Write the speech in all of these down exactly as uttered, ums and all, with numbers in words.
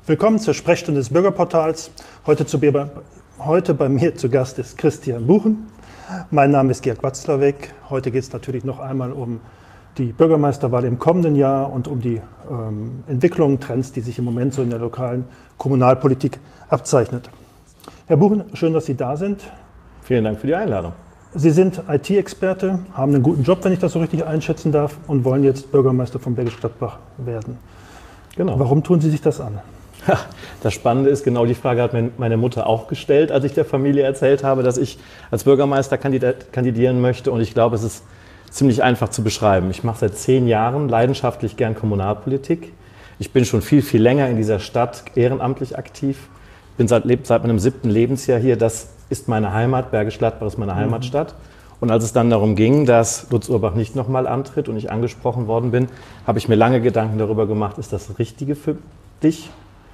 Willkommen zur Sprechstunde des Bürgerportals. Heute, zu, heute bei mir zu Gast ist Christian Buchen. Mein Name ist Georg Watzlawick. Heute geht es natürlich noch einmal um die Bürgermeisterwahl im kommenden Jahr und um die ähm, Entwicklungen, Trends, die sich im Moment so in der lokalen Kommunalpolitik abzeichnet. Herr Buchen, schön, dass Sie da sind. Vielen Dank für die Einladung. Sie sind I T-Experte, haben einen guten Job, wenn ich das so richtig einschätzen darf, und wollen jetzt Bürgermeister von Bergisch Gladbach werden. Genau. Warum tun Sie sich das an? Das Spannende ist, genau die Frage hat meine Mutter auch gestellt, als ich der Familie erzählt habe, dass ich als Bürgermeister kandidieren möchte. Und ich glaube, es ist ziemlich einfach zu beschreiben. Ich mache seit zehn Jahren leidenschaftlich gern Kommunalpolitik. Ich bin schon viel, viel länger in dieser Stadt ehrenamtlich aktiv. Bin seit, seit meinem siebten Lebensjahr hier. Das ist meine Heimat. Bergisch Gladbach ist meine Heimatstadt. Und als es dann darum ging, dass Lutz Urbach nicht nochmal antritt und ich angesprochen worden bin, habe ich mir lange Gedanken darüber gemacht, ist das das Richtige für dich?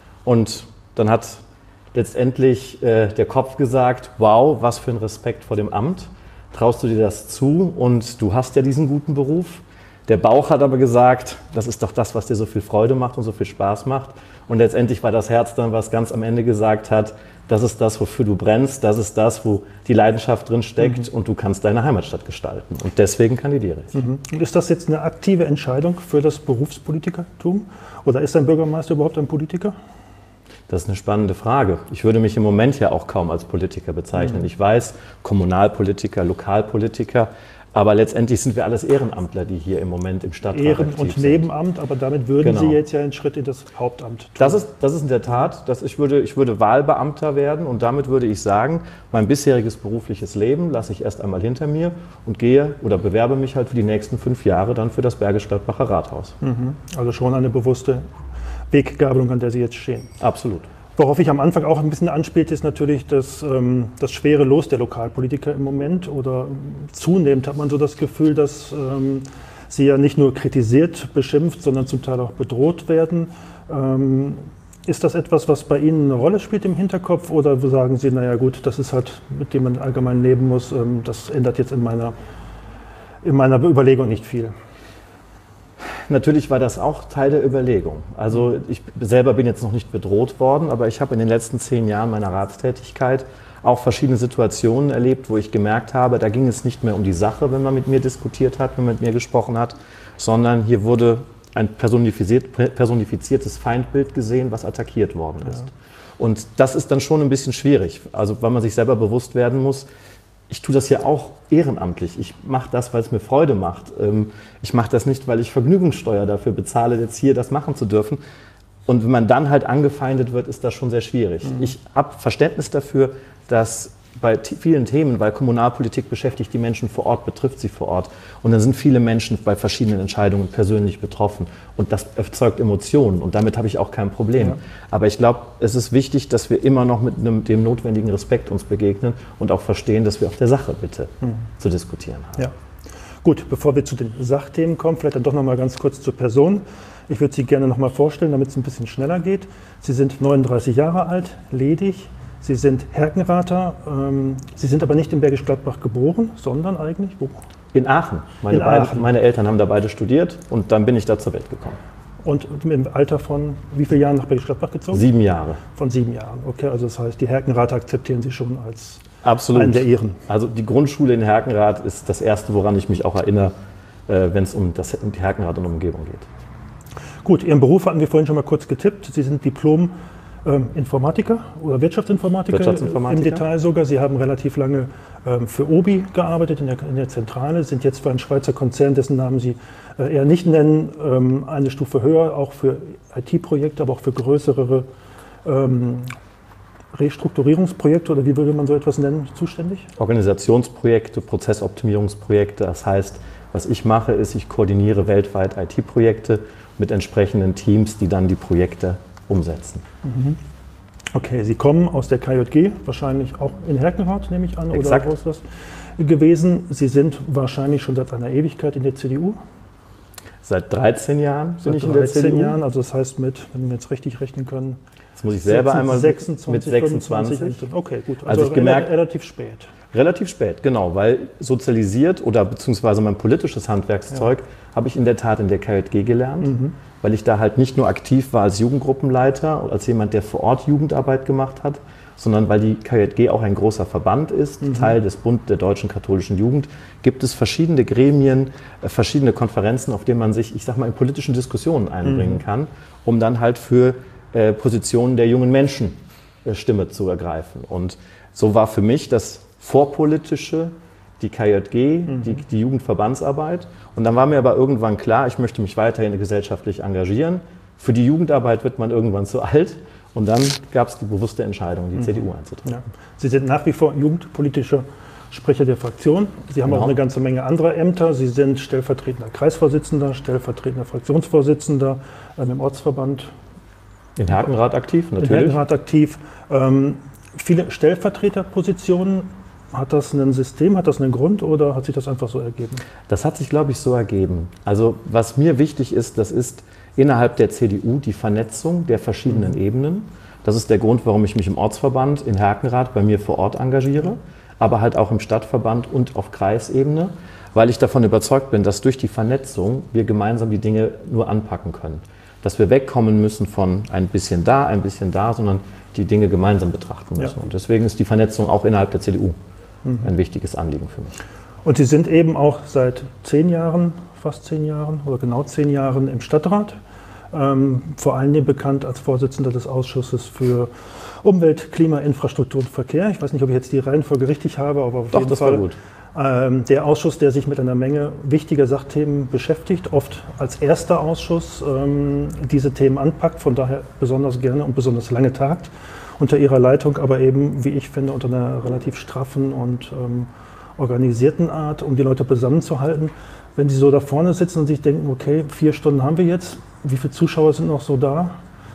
Und dann hat letztendlich äh, der Kopf gesagt, wow, was für ein Respekt vor dem Amt. Traust du dir das zu und du hast ja diesen guten Beruf. Der Bauch hat aber gesagt, das ist doch das, was dir so viel Freude macht und so viel Spaß macht. Und letztendlich war das Herz dann, was ganz am Ende gesagt hat, das ist das, wofür du brennst, das ist das, wo die Leidenschaft drin steckt, mhm. und du kannst deine Heimatstadt gestalten. Und deswegen kandidiere ich. Mhm. Und ist das jetzt eine aktive Entscheidung für das Berufspolitikertum? Oder ist ein Bürgermeister überhaupt ein Politiker? Das ist eine spannende Frage. Ich würde mich im Moment ja auch kaum als Politiker bezeichnen. Mhm. Ich weiß, Kommunalpolitiker, Lokalpolitiker, aber letztendlich sind wir alles Ehrenamtler, die hier im Moment im Stadtrat Ehren- aktiv und sind. Nebenamt, aber damit würden Genau. Sie jetzt ja einen Schritt in das Hauptamt tun. Das ist, das ist in der Tat, dass ich, würde, ich würde Wahlbeamter werden und damit würde ich sagen, mein bisheriges berufliches Leben lasse ich erst einmal hinter mir und gehe oder bewerbe mich halt für die nächsten fünf Jahre dann für das Bergisch Gladbacher Rathaus. Mhm. Also schon eine bewusste Weggabelung, an der Sie jetzt stehen. Absolut. Worauf ich am Anfang auch ein bisschen anspielte, ist natürlich das, ähm, das schwere Los der Lokalpolitiker im Moment. Oder zunehmend hat man so das Gefühl, dass ähm, sie ja nicht nur kritisiert, beschimpft, sondern zum Teil auch bedroht werden. Ähm, ist das etwas, was bei Ihnen eine Rolle spielt im Hinterkopf? Oder sagen Sie, naja gut, das ist halt, mit dem man allgemein leben muss, ähm, das ändert jetzt in meiner, in meiner Überlegung nicht viel? Natürlich war das auch Teil der Überlegung. Also ich selber bin jetzt noch nicht bedroht worden, aber ich habe in den letzten zehn Jahren meiner Ratstätigkeit auch verschiedene Situationen erlebt, wo ich gemerkt habe, da ging es nicht mehr um die Sache, wenn man mit mir diskutiert hat, wenn man mit mir gesprochen hat, sondern hier wurde ein personifiziert, personifiziertes Feindbild gesehen, was attackiert worden ist. Ja. Und das ist dann schon ein bisschen schwierig, also weil man sich selber bewusst werden muss, ich tue das ja auch ehrenamtlich. Ich mache das, weil es mir Freude macht. Ich mache das nicht, weil ich Vergnügungssteuer dafür bezahle, jetzt hier das machen zu dürfen. Und wenn man dann halt angefeindet wird, ist das schon sehr schwierig. Mhm. Ich habe Verständnis dafür, dass bei vielen Themen, weil Kommunalpolitik beschäftigt die Menschen vor Ort, betrifft sie vor Ort. Und dann sind viele Menschen bei verschiedenen Entscheidungen persönlich betroffen. Und das erzeugt Emotionen. Und damit habe ich auch kein Problem. Ja. Aber ich glaube, es ist wichtig, dass wir immer noch mit einem, dem notwendigen Respekt uns begegnen und auch verstehen, dass wir auf der Sache bitte mhm. zu diskutieren haben. Ja. Gut, bevor wir zu den Sachthemen kommen, vielleicht dann doch noch mal ganz kurz zur Person. Ich würde Sie gerne noch mal vorstellen, damit es ein bisschen schneller geht. Sie sind neununddreißig Jahre alt, ledig. Sie sind Herkenrather, ähm, Sie sind aber nicht in Bergisch Gladbach geboren, sondern eigentlich wo? In Aachen. Meine, in Aachen. Beiden, meine Eltern haben da beide studiert und dann bin ich da zur Welt gekommen. Und im Alter von wie vielen Jahren nach Bergisch Gladbach gezogen? Sieben Jahre. Von sieben Jahren, okay. Also das heißt, die Herkenrather akzeptieren Sie schon als Absolut. einen der Ihren. Also die Grundschule in Herkenrath ist das Erste, woran ich mich auch erinnere, wenn es um, das, um die Herkenrath und Umgebung geht. Gut, Ihren Beruf hatten wir vorhin schon mal kurz getippt. Sie sind Diplom- Ähm, Informatiker oder Wirtschaftsinformatiker, Wirtschaftsinformatiker im Detail sogar. Sie haben relativ lange ähm, für Obi gearbeitet in der, in der Zentrale, sind jetzt für einen Schweizer Konzern, dessen Namen Sie äh, eher nicht nennen, ähm, eine Stufe höher, auch für I T-Projekte, aber auch für größere ähm, Restrukturierungsprojekte oder wie würde man so etwas nennen, zuständig? Organisationsprojekte, Prozessoptimierungsprojekte. Das heißt, was ich mache, ist, ich koordiniere weltweit I T-Projekte mit entsprechenden Teams, die dann die Projekte umsetzen. Okay, Sie kommen aus der K J G, wahrscheinlich auch in Herkenrath, nehme ich an, Exakt. Oder wo ist das gewesen? Sie sind wahrscheinlich schon seit einer Ewigkeit in der C D U? Seit dreizehn Jahren bin seit ich in der C D U. Jahren, also das heißt mit, wenn wir jetzt richtig rechnen können, jetzt muss ich selber einmal sechsundzwanzig, mit sechsundzwanzig. fünfundzwanzig. Okay, gut, also, also ich gemerkt, relativ spät. Relativ spät, genau, weil sozialisiert oder beziehungsweise mein politisches Handwerkszeug ja. habe ich in der Tat in der K J G gelernt, mhm. weil ich da halt nicht nur aktiv war als Jugendgruppenleiter, als jemand, der vor Ort Jugendarbeit gemacht hat, sondern weil die K J G auch ein großer Verband ist, mhm. Teil des Bund der deutschen katholischen Jugend, gibt es verschiedene Gremien, verschiedene Konferenzen, auf denen man sich, ich sag mal, in politischen Diskussionen einbringen mhm. kann, um dann halt für äh, Positionen der jungen Menschen äh, Stimme zu ergreifen. Und so war für mich das Vorpolitische, die K J G, mhm. die, die Jugendverbandsarbeit. Und dann war mir aber irgendwann klar, ich möchte mich weiterhin gesellschaftlich engagieren. Für die Jugendarbeit wird man irgendwann zu alt. Und dann gab es die bewusste Entscheidung, die mhm. C D U einzutreten. Ja. Sie sind nach wie vor jugendpolitischer Sprecher der Fraktion. Sie haben genau. auch eine ganze Menge anderer Ämter. Sie sind stellvertretender Kreisvorsitzender, stellvertretender Fraktionsvorsitzender ähm, im Ortsverband. In Herkenrath aktiv, natürlich. In Herkenrath aktiv. Ähm, viele Stellvertreterpositionen. Hat das ein System, hat das einen Grund oder hat sich das einfach so ergeben? Das hat sich, glaube ich, so ergeben. Also was mir wichtig ist, das ist innerhalb der C D U die Vernetzung der verschiedenen mhm. Ebenen. Das ist der Grund, warum ich mich im Ortsverband in Herkenrath bei mir vor Ort engagiere, aber halt auch im Stadtverband und auf Kreisebene, weil ich davon überzeugt bin, dass durch die Vernetzung wir gemeinsam die Dinge nur anpacken können. Dass wir wegkommen müssen von ein bisschen da, ein bisschen da, sondern die Dinge gemeinsam betrachten müssen. Ja. Und deswegen ist die Vernetzung auch innerhalb der C D U mhm. ein wichtiges Anliegen für mich. Und Sie sind eben auch seit zehn Jahren, fast zehn Jahren oder genau zehn Jahren im Stadtrat. Ähm, vor allen Dingen bekannt als Vorsitzender des Ausschusses für Umwelt, Klima, Infrastruktur und Verkehr. Ich weiß nicht, ob ich jetzt die Reihenfolge richtig habe, aber auf Doch, jeden das Fall war gut. Ähm, der Ausschuss, der sich mit einer Menge wichtiger Sachthemen beschäftigt, oft als erster Ausschuss ähm, diese Themen anpackt, von daher besonders gerne und besonders lange tagt unter Ihrer Leitung, aber eben, wie ich finde, unter einer relativ straffen und ähm, organisierten Art, um die Leute zusammenzuhalten. Wenn Sie so da vorne sitzen und sich denken, okay, vier Stunden haben wir jetzt, wie viele Zuschauer sind noch so da?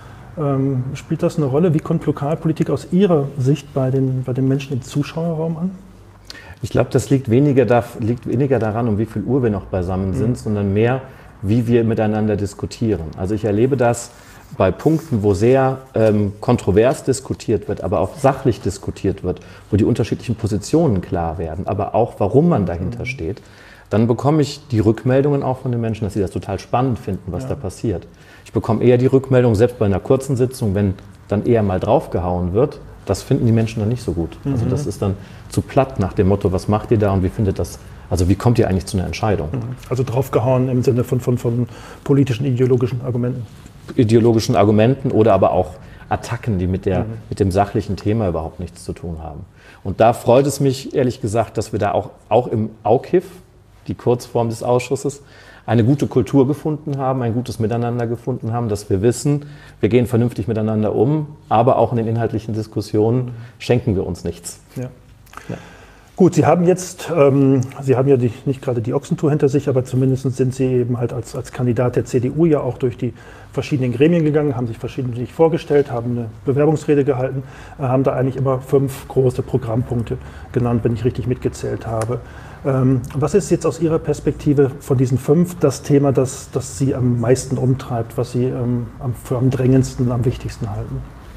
Ähm, spielt das eine Rolle? Wie kommt Lokalpolitik aus Ihrer Sicht bei den, bei den Menschen im Zuschauerraum an? Ich glaube, das liegt weniger, da, liegt weniger daran, um wie viel Uhr wir noch beisammen sind, mhm. sondern mehr, wie wir miteinander diskutieren. Also ich erlebe das bei Punkten, wo sehr ähm, kontrovers diskutiert wird, aber auch sachlich diskutiert wird, wo die unterschiedlichen Positionen klar werden, aber auch, warum man dahinter mhm. steht, dann bekomme ich die Rückmeldungen auch von den Menschen, dass sie das total spannend finden, was ja. da passiert. Ich bekomme eher die Rückmeldung, selbst bei einer kurzen Sitzung, wenn dann eher mal draufgehauen wird, das finden die Menschen dann nicht so gut. Mhm. Also das ist dann zu platt nach dem Motto, was macht ihr da und wie findet das, also wie kommt ihr eigentlich zu einer Entscheidung? Also draufgehauen im Sinne von, von, von politischen, ideologischen Argumenten. Ideologischen Argumenten oder aber auch Attacken, die mit, der, mhm. mit dem sachlichen Thema überhaupt nichts zu tun haben. Und da freut es mich, ehrlich gesagt, dass wir da auch, auch im AUKIF, die Kurzform des Ausschusses, eine gute Kultur gefunden haben, ein gutes Miteinander gefunden haben, dass wir wissen, wir gehen vernünftig miteinander um, aber auch in den inhaltlichen Diskussionen schenken wir uns nichts. Ja. Ja. Gut, Sie haben jetzt, ähm, Sie haben ja die, nicht gerade die Ochsentour hinter sich, aber zumindest sind Sie eben halt als, als Kandidat der C D U ja auch durch die verschiedenen Gremien gegangen, haben sich verschiedentlich vorgestellt, haben eine Bewerbungsrede gehalten, äh, haben da eigentlich immer fünf große Programmpunkte genannt, wenn ich richtig mitgezählt habe. Ähm, was ist jetzt aus Ihrer Perspektive von diesen fünf das Thema, das, das Sie am meisten umtreibt, was Sie ähm, am, für am drängendsten, am wichtigsten halten?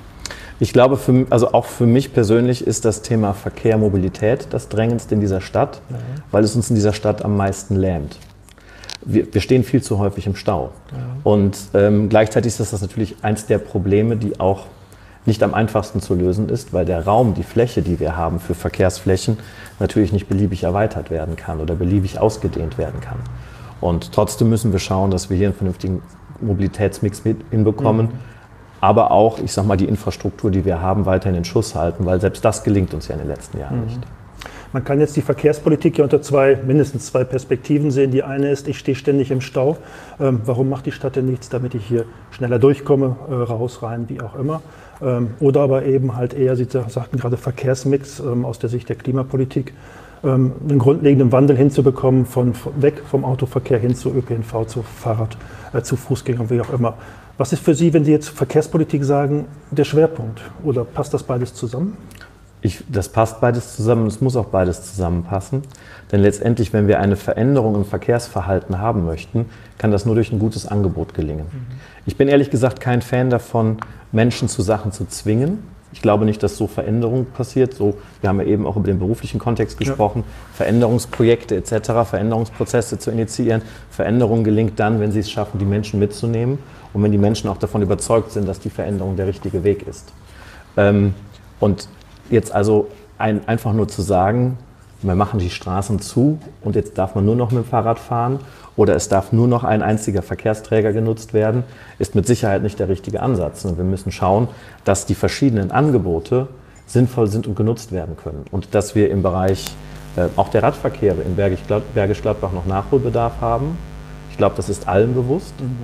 Ich glaube, für, also auch für mich persönlich ist das Thema Verkehr, Mobilität das drängendste in dieser Stadt, ja. weil es uns in dieser Stadt am meisten lähmt. Wir, wir stehen viel zu häufig im Stau. Ja. Und ähm, gleichzeitig ist das natürlich eins der Probleme, die auch nicht am einfachsten zu lösen ist, weil der Raum, die Fläche, die wir haben für Verkehrsflächen, natürlich nicht beliebig erweitert werden kann oder beliebig ausgedehnt werden kann. Und trotzdem müssen wir schauen, dass wir hier einen vernünftigen Mobilitätsmix mit hinbekommen, mhm. aber auch, ich sag mal, die Infrastruktur, die wir haben, weiterhin in Schuss halten, weil selbst das gelingt uns ja in den letzten Jahren mhm. nicht. Man kann jetzt die Verkehrspolitik ja unter zwei, mindestens zwei Perspektiven sehen. Die eine ist, ich stehe ständig im Stau. Ähm, warum macht die Stadt denn nichts, damit ich hier schneller durchkomme, äh, raus, rein, wie auch immer. Ähm, oder aber eben halt eher, Sie sagten gerade Verkehrsmix ähm, aus der Sicht der Klimapolitik, ähm, einen grundlegenden Wandel hinzubekommen, von, von weg vom Autoverkehr hin zu Ö P N V, zu Fahrrad, äh, zu Fußgängern, wie auch immer. Was ist für Sie, wenn Sie jetzt Verkehrspolitik sagen, der Schwerpunkt? Oder passt das beides zusammen? Ich, das passt beides zusammen, es muss auch beides zusammenpassen. Denn letztendlich, wenn wir eine Veränderung im Verkehrsverhalten haben möchten, kann das nur durch ein gutes Angebot gelingen. Mhm. Ich bin ehrlich gesagt kein Fan davon, Menschen zu Sachen zu zwingen, Ich glaube nicht, dass so Veränderung passiert. So, wir haben ja eben auch über den beruflichen Kontext gesprochen, ja. Veränderungsprojekte et cetera, Veränderungsprozesse zu initiieren. Veränderung gelingt dann, wenn Sie es schaffen, die Menschen mitzunehmen und wenn die Menschen auch davon überzeugt sind, dass die Veränderung der richtige Weg ist. Ähm, und jetzt also ein, einfach nur zu sagen, wir machen die Straßen zu und jetzt darf man nur noch mit dem Fahrrad fahren oder es darf nur noch ein einziger Verkehrsträger genutzt werden, ist mit Sicherheit nicht der richtige Ansatz. Und wir müssen schauen, dass die verschiedenen Angebote sinnvoll sind und genutzt werden können. Und dass wir im Bereich äh, auch der Radverkehre in Bergisch Gladbach noch Nachholbedarf haben. Ich glaube, das ist allen bewusst. Mhm.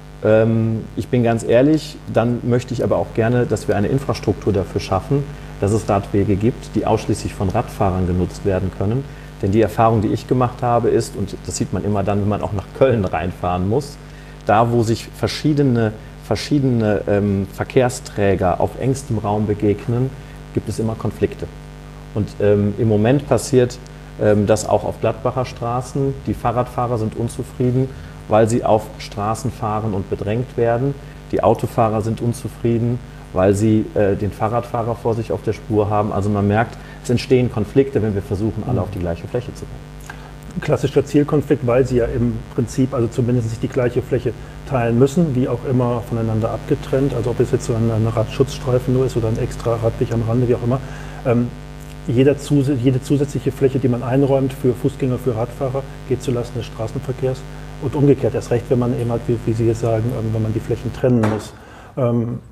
Ähm, ich bin ganz ehrlich, dann möchte ich aber auch gerne, dass wir eine Infrastruktur dafür schaffen, dass es Radwege gibt, die ausschließlich von Radfahrern genutzt werden können. Denn die Erfahrung, die ich gemacht habe, ist, und das sieht man immer dann, wenn man auch nach Köln reinfahren muss, da wo sich verschiedene, verschiedene ähm, Verkehrsträger auf engstem Raum begegnen, gibt es immer Konflikte. Und ähm, im Moment passiert ähm, das auch auf Gladbacher Straßen. Die Fahrradfahrer sind unzufrieden, weil sie auf Straßen fahren und bedrängt werden. Die Autofahrer sind unzufrieden, weil sie äh, den Fahrradfahrer vor sich auf der Spur haben. Also man merkt, es entstehen Konflikte, wenn wir versuchen, alle auf die gleiche Fläche zu bringen. Klassischer Zielkonflikt, weil sie ja im Prinzip also zumindest sich die gleiche Fläche teilen müssen, wie auch immer voneinander abgetrennt. Also ob es jetzt so ein, ein Radschutzstreifen nur ist oder ein extra Radweg am Rande, wie auch immer. Ähm, jeder zus jede zusätzliche Fläche, die man einräumt für Fußgänger, für Radfahrer, geht zulasten des Straßenverkehrs. Und umgekehrt, erst recht, wenn man eben halt, wie, wie Sie jetzt sagen, ähm, wenn man die Flächen trennen muss. Ähm,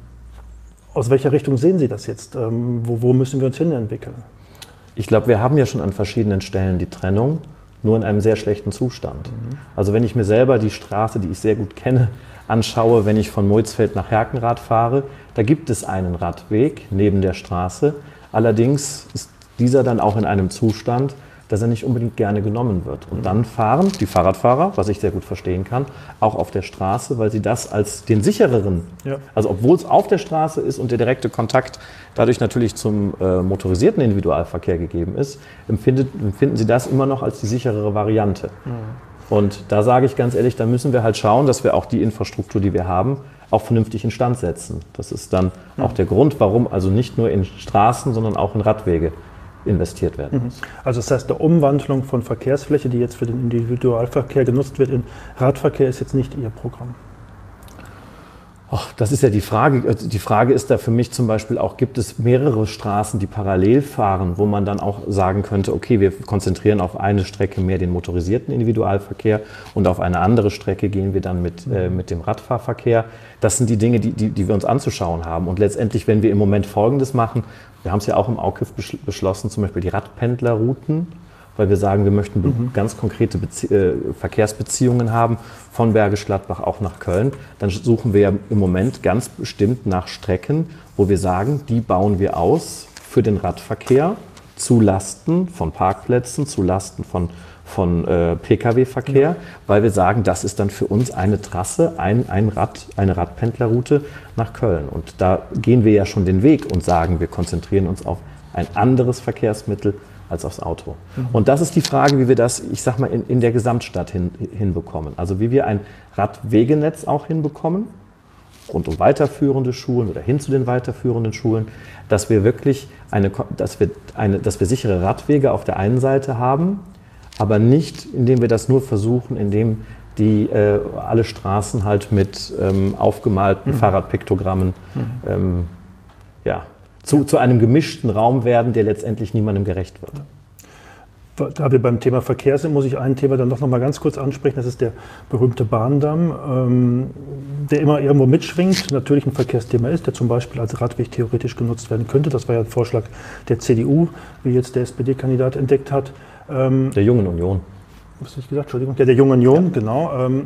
Aus welcher Richtung sehen Sie das jetzt? Ähm, wo, wo müssen wir uns hin entwickeln? Ich glaube, wir haben ja schon an verschiedenen Stellen die Trennung, nur in einem sehr schlechten Zustand. Mhm. Also wenn ich mir selber die Straße, die ich sehr gut kenne, anschaue, wenn ich von Moitzfeld nach Herkenrath fahre, da gibt es einen Radweg neben der Straße. Allerdings ist dieser dann auch in einem Zustand, dass er nicht unbedingt gerne genommen wird. Und dann fahren die Fahrradfahrer, was ich sehr gut verstehen kann, auch auf der Straße, weil sie das als den sichereren, ja. also obwohl es auf der Straße ist und der direkte Kontakt dadurch natürlich zum äh, motorisierten Individualverkehr gegeben ist, empfindet, empfinden sie das immer noch als die sicherere Variante. Ja. Und da sage ich ganz ehrlich, da müssen wir halt schauen, dass wir auch die Infrastruktur, die wir haben, auch vernünftig instand setzen. Das ist dann ja. auch der Grund, warum also nicht nur in Straßen, sondern auch in Radwege investiert werden muss. Also das heißt, der Umwandlung von Verkehrsfläche, die jetzt für den Individualverkehr genutzt wird, in Radverkehr ist jetzt nicht Ihr Programm? Ach, das ist ja die Frage. Die Frage ist da für mich zum Beispiel auch, gibt es mehrere Straßen, die parallel fahren, wo man dann auch sagen könnte, okay, wir konzentrieren auf eine Strecke mehr den motorisierten Individualverkehr und auf eine andere Strecke gehen wir dann mit, äh, mit dem Radfahrverkehr. Das sind die Dinge, die, die, die wir uns anzuschauen haben. Und letztendlich, wenn wir im Moment Folgendes machen, wir haben es ja auch im AUKÜV beschlossen, zum Beispiel die Radpendlerrouten, weil wir sagen, wir möchten mhm. ganz konkrete Bezie- äh, Verkehrsbeziehungen haben von Bergisch Gladbach auch nach Köln. Dann suchen wir ja im Moment ganz bestimmt nach Strecken, wo wir sagen, die bauen wir aus für den Radverkehr zu Lasten von Parkplätzen, zu Lasten von, von äh, Pkw-Verkehr, ja. weil wir sagen, das ist dann für uns eine Trasse, ein, ein Rad, eine Radpendlerroute nach Köln. Und da gehen wir ja schon den Weg und sagen, wir konzentrieren uns auf ein anderes Verkehrsmittel als aufs Auto. Mhm. Und das ist die Frage, wie wir das, ich sag mal, in, in der Gesamtstadt hin, hinbekommen. Also wie wir ein Radwegenetz auch hinbekommen, rund um weiterführende Schulen oder hin zu den weiterführenden Schulen, dass wir wirklich eine, dass wir eine, dass wir sichere Radwege auf der einen Seite haben, aber nicht, indem wir das nur versuchen, indem die äh, alle Straßen halt mit ähm, aufgemalten mhm. Fahrradpiktogrammen mhm. ähm, ja, Zu, zu einem gemischten Raum werden, der letztendlich niemandem gerecht wird. Da wir beim Thema Verkehr sind, muss ich ein Thema dann noch mal ganz kurz ansprechen. Das ist der berühmte Bahndamm, ähm, der immer irgendwo mitschwingt, natürlich ein Verkehrsthema ist, der zum Beispiel als Radweg theoretisch genutzt werden könnte. Das war ja ein Vorschlag der C D U, wie jetzt der S P D-Kandidat entdeckt hat. Ähm, der Jungen Union. Was habe ich gesagt? Entschuldigung. Der, der Jungen Union, ja. genau. Ähm,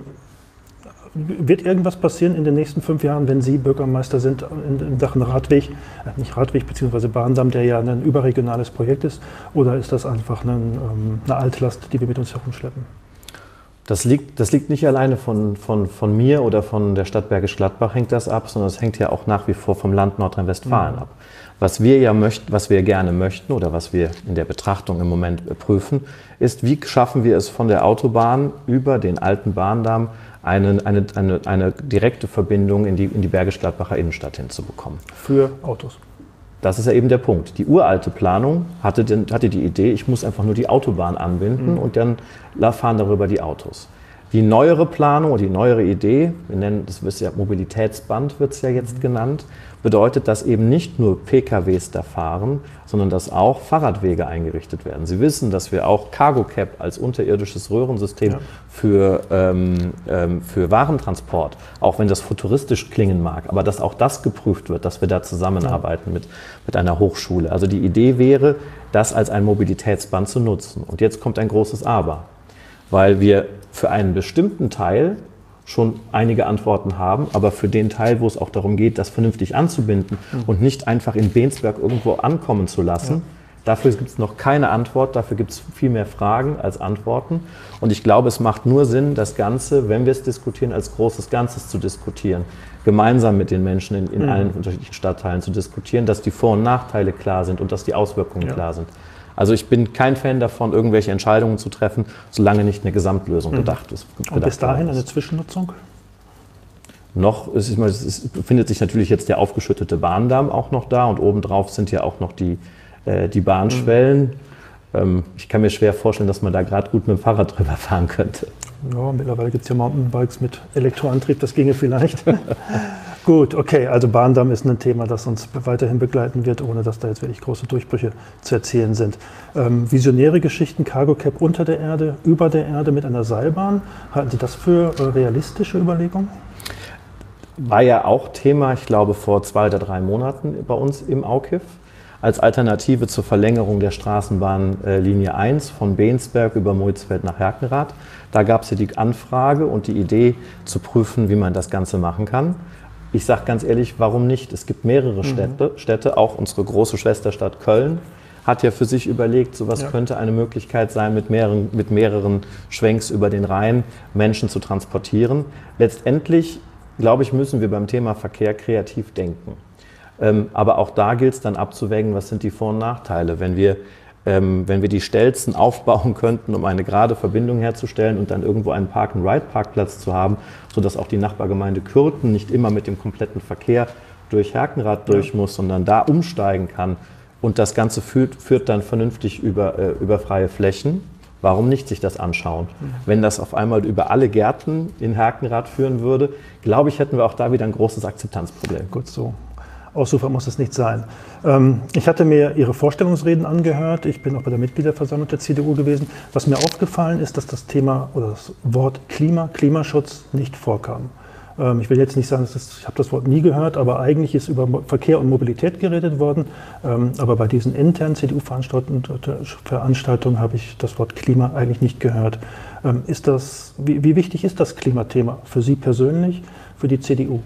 Wird irgendwas passieren in den nächsten fünf Jahren, wenn Sie Bürgermeister sind in, in Sachen Radweg, äh, nicht Radweg bzw. Bahndamm, der ja ein überregionales Projekt ist, oder ist das einfach eine, ähm, eine Altlast, die wir mit uns herumschleppen? Das liegt, das liegt nicht alleine von, von, von mir oder von der Stadt Bergisch Gladbach hängt das ab, sondern es hängt ja auch nach wie vor vom Land Nordrhein-Westfalen mhm. ab. Was wir ja möchten, was wir gerne möchten oder was wir in der Betrachtung im Moment prüfen, ist, wie schaffen wir es von der Autobahn über den alten Bahndamm Eine, eine, eine, eine direkte Verbindung in die, in die Bergisch Gladbacher Innenstadt hinzubekommen. Für Autos? Das ist ja eben der Punkt. Die uralte Planung hatte, den, hatte die Idee, ich muss einfach nur die Autobahn anbinden mhm. und dann fahren darüber die Autos. Die neuere Planung, die neuere Idee, wir nennen das wird ja Mobilitätsband, wird es ja jetzt mhm. genannt, bedeutet, dass eben nicht nur P K Ws da fahren, sondern dass auch Fahrradwege eingerichtet werden. Sie wissen, dass wir auch Cargo Cab als unterirdisches Röhrensystem ja. für, ähm, ähm, für Warentransport, auch wenn das futuristisch klingen mag, aber dass auch das geprüft wird, dass wir da zusammenarbeiten ja. mit, mit einer Hochschule. Also die Idee wäre, das als ein Mobilitätsband zu nutzen. Und jetzt kommt ein großes Aber, weil wir für einen bestimmten Teil schon einige Antworten haben, aber für den Teil, wo es auch darum geht, das vernünftig anzubinden mhm. und nicht einfach in Bensberg irgendwo ankommen zu lassen, ja. dafür gibt es noch keine Antwort, dafür gibt es viel mehr Fragen als Antworten. Und ich glaube, es macht nur Sinn, das Ganze, wenn wir es diskutieren, als großes Ganzes zu diskutieren, gemeinsam mit den Menschen in, in mhm. allen unterschiedlichen Stadtteilen zu diskutieren, dass die Vor- und Nachteile klar sind und dass die Auswirkungen ja. klar sind. Also ich bin kein Fan davon, irgendwelche Entscheidungen zu treffen, solange nicht eine Gesamtlösung mhm. gedacht ist. Und bis dahin eine Zwischennutzung? Noch, es, ist, es befindet sich natürlich jetzt der aufgeschüttete Bahndamm auch noch da und obendrauf sind ja auch noch die, äh, die Bahnschwellen. Mhm. Ähm, ich kann mir schwer vorstellen, dass man da gerade gut mit dem Fahrrad drüber fahren könnte. Ja, mittlerweile gibt es ja Mountainbikes mit Elektroantrieb, das ginge vielleicht. Gut, okay, also Bahndamm ist ein Thema, das uns weiterhin begleiten wird, ohne dass da jetzt wirklich große Durchbrüche zu erzielen sind. Ähm, visionäre Geschichten, Cargo Cab unter der Erde, über der Erde mit einer Seilbahn, halten Sie das für äh, realistische Überlegungen? War ja auch Thema, ich glaube, vor zwei oder drei Monaten bei uns im AUKIF, als Alternative zur Verlängerung der Straßenbahnlinie eins von Bensberg über Moitzfeld nach Herkenrath. Da gab es ja die Anfrage und die Idee zu prüfen, wie man das Ganze machen kann. Ich sage ganz ehrlich, warum nicht? Es gibt mehrere Städte, mhm. Städte, auch unsere große Schwesterstadt Köln hat ja für sich überlegt, sowas ja. könnte eine Möglichkeit sein, mit mehreren, mit mehreren Schwenks über den Rhein Menschen zu transportieren. Letztendlich, glaube ich, müssen wir beim Thema Verkehr kreativ denken. Ähm, aber auch da gilt es dann abzuwägen, was sind die Vor- und Nachteile. Wenn wir, ähm, wenn wir die Stelzen aufbauen könnten, um eine gerade Verbindung herzustellen und dann irgendwo einen Park-and-Ride-Parkplatz zu haben, sodass auch die Nachbargemeinde Kürten nicht immer mit dem kompletten Verkehr durch Herkenrath durch ja. muss, sondern da umsteigen kann und das Ganze führt, führt dann vernünftig über, äh, über freie Flächen. Warum nicht sich das anschauen? Mhm. Wenn das auf einmal über alle Gärten in Herkenrath führen würde, glaube ich, hätten wir auch da wieder ein großes Akzeptanzproblem. Gut so. Ausufer muss es nicht sein. Ich hatte mir Ihre Vorstellungsreden angehört. Ich bin auch bei der Mitgliederversammlung der C D U gewesen. Was mir aufgefallen ist, dass das Thema oder das Wort Klima, Klimaschutz nicht vorkam. Ich will jetzt nicht sagen, ich habe das Wort nie gehört, aber eigentlich ist über Verkehr und Mobilität geredet worden. Aber bei diesen internen C D U-Veranstaltungen habe ich das Wort Klima eigentlich nicht gehört. Ist das, wie, wie wichtig ist das Klimathema für Sie persönlich, für die C D U?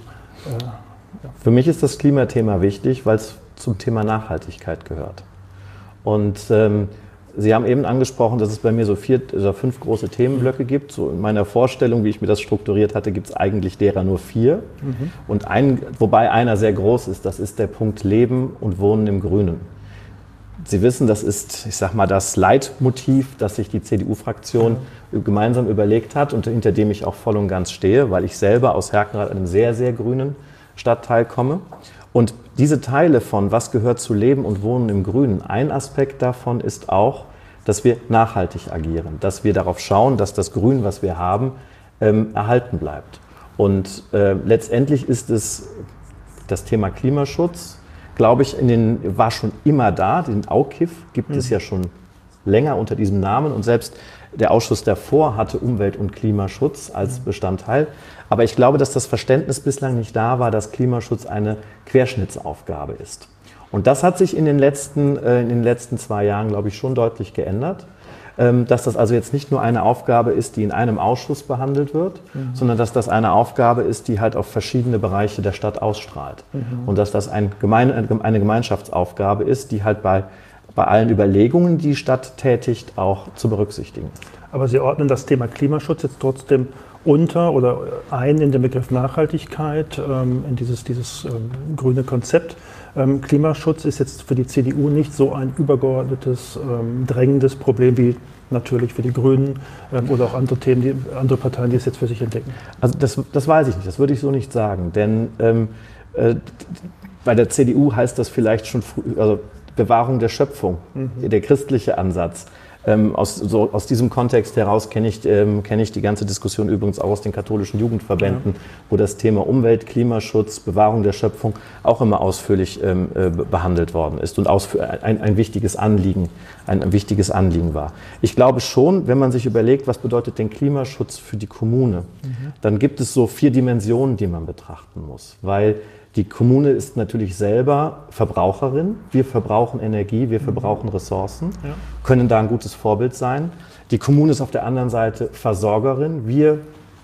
Ja. Für mich ist das Klimathema wichtig, weil es zum Thema Nachhaltigkeit gehört. Und ähm, Sie haben eben angesprochen, dass es bei mir so vier oder fünf große Themenblöcke gibt. So in meiner Vorstellung, wie ich mir das strukturiert hatte, gibt es eigentlich derer nur vier. Mhm. Und ein, wobei einer sehr groß ist, das ist der Punkt Leben und Wohnen im Grünen. Sie wissen, das ist, ich sag mal, das Leitmotiv, das sich die C D U-Fraktion mhm. gemeinsam überlegt hat und hinter dem ich auch voll und ganz stehe, weil ich selber aus Herkenrath, einem sehr, sehr grünen Stadtteil komme. Und diese Teile von was gehört zu Leben und Wohnen im Grünen, ein Aspekt davon ist auch, dass wir nachhaltig agieren, dass wir darauf schauen, dass das Grün, was wir haben, ähm, erhalten bleibt. Und äh, letztendlich ist es das Thema Klimaschutz, glaube ich, in den, war schon immer da. Den AUKIF gibt mhm. es ja schon länger unter diesem Namen und selbst der Ausschuss davor hatte Umwelt- und Klimaschutz als Bestandteil. Aber ich glaube, dass das Verständnis bislang nicht da war, dass Klimaschutz eine Querschnittsaufgabe ist. Und das hat sich in den letzten, äh, in den letzten zwei Jahren, glaube ich, schon deutlich geändert. Ähm, dass das also jetzt nicht nur eine Aufgabe ist, die in einem Ausschuss behandelt wird, mhm. sondern dass das eine Aufgabe ist, die halt auf verschiedene Bereiche der Stadt ausstrahlt. Mhm. Und dass das ein Gemein, eine Gemeinschaftsaufgabe ist, die halt bei bei allen Überlegungen, die die Stadt tätigt, auch zu berücksichtigen. Aber Sie ordnen das Thema Klimaschutz jetzt trotzdem unter oder ein in den Begriff Nachhaltigkeit, ähm, in dieses, dieses ähm, grüne Konzept. Ähm, Klimaschutz ist jetzt für die C D U nicht so ein übergeordnetes, ähm, drängendes Problem wie natürlich für die Grünen ähm, oder auch andere Themen, die, andere Parteien, die es jetzt für sich entdecken. Also das, das weiß ich nicht, das würde ich so nicht sagen, denn ähm, äh, bei der C D U heißt das vielleicht schon früh, also Bewahrung der Schöpfung, mhm. der christliche Ansatz. Ähm, aus, so, aus diesem Kontext heraus kenne ich, ähm, kenn ich die ganze Diskussion übrigens auch aus den katholischen Jugendverbänden, ja. wo das Thema Umwelt, Klimaschutz, Bewahrung der Schöpfung auch immer ausführlich ähm, äh, behandelt worden ist und ein, ein, wichtiges Anliegen, ein, ein wichtiges Anliegen war. Ich glaube schon, wenn man sich überlegt, was bedeutet denn Klimaschutz für die Kommune, mhm. dann gibt es so vier Dimensionen, die man betrachten muss, weil die Kommune ist natürlich selber Verbraucherin. Wir verbrauchen Energie, wir verbrauchen Ressourcen, ja. können da ein gutes Vorbild sein. Die Kommune ist auf der anderen Seite Versorgerin. Wir,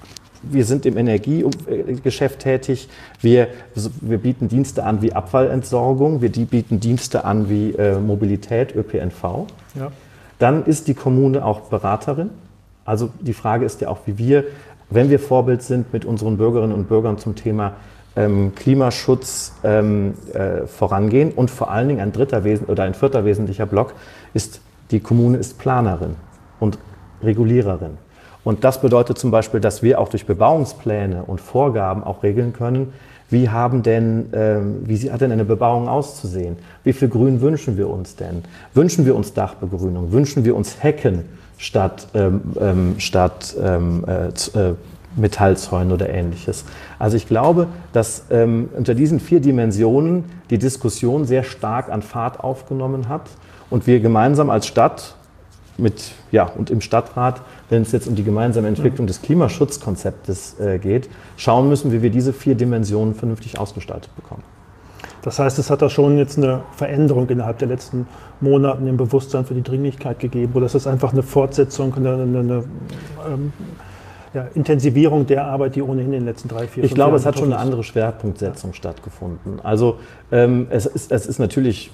wir sind im Energiegeschäft tätig. Wir, wir bieten Dienste an wie Abfallentsorgung. Wir bieten Dienste an wie äh, Mobilität, Ö P N V. Ja. Dann ist die Kommune auch Beraterin. Also die Frage ist ja auch, wie wir, wenn wir Vorbild sind, mit unseren Bürgerinnen und Bürgern zum Thema Ähm, Klimaschutz ähm, äh, vorangehen. Und vor allen Dingen ein dritter Wesen oder ein vierter wesentlicher Block ist, die Kommune ist Planerin und Reguliererin. Und das bedeutet zum Beispiel, dass wir auch durch Bebauungspläne und Vorgaben auch regeln können, wie haben denn, ähm, wie hat denn eine Bebauung auszusehen? Wie viel Grün wünschen wir uns denn? Wünschen wir uns Dachbegrünung? Wünschen wir uns Hecken statt, ähm, ähm, statt ähm, äh, Metallzäunen oder Ähnliches. Also ich glaube, dass ähm, unter diesen vier Dimensionen die Diskussion sehr stark an Fahrt aufgenommen hat und wir gemeinsam als Stadt mit, ja, und im Stadtrat, wenn es jetzt um die gemeinsame Entwicklung des Klimaschutzkonzeptes äh, geht, schauen müssen, wie wir diese vier Dimensionen vernünftig ausgestaltet bekommen. Das heißt, es hat da schon jetzt eine Veränderung innerhalb der letzten Monate im Bewusstsein für die Dringlichkeit gegeben, oder ist das einfach eine Fortsetzung, eine, eine, eine ähm, Ja, Intensivierung der Arbeit, die ohnehin in den letzten drei, vier, Ich glaube, es hat schon eine andere Schwerpunktsetzung ja. stattgefunden. Also ähm, es, ist, es ist natürlich,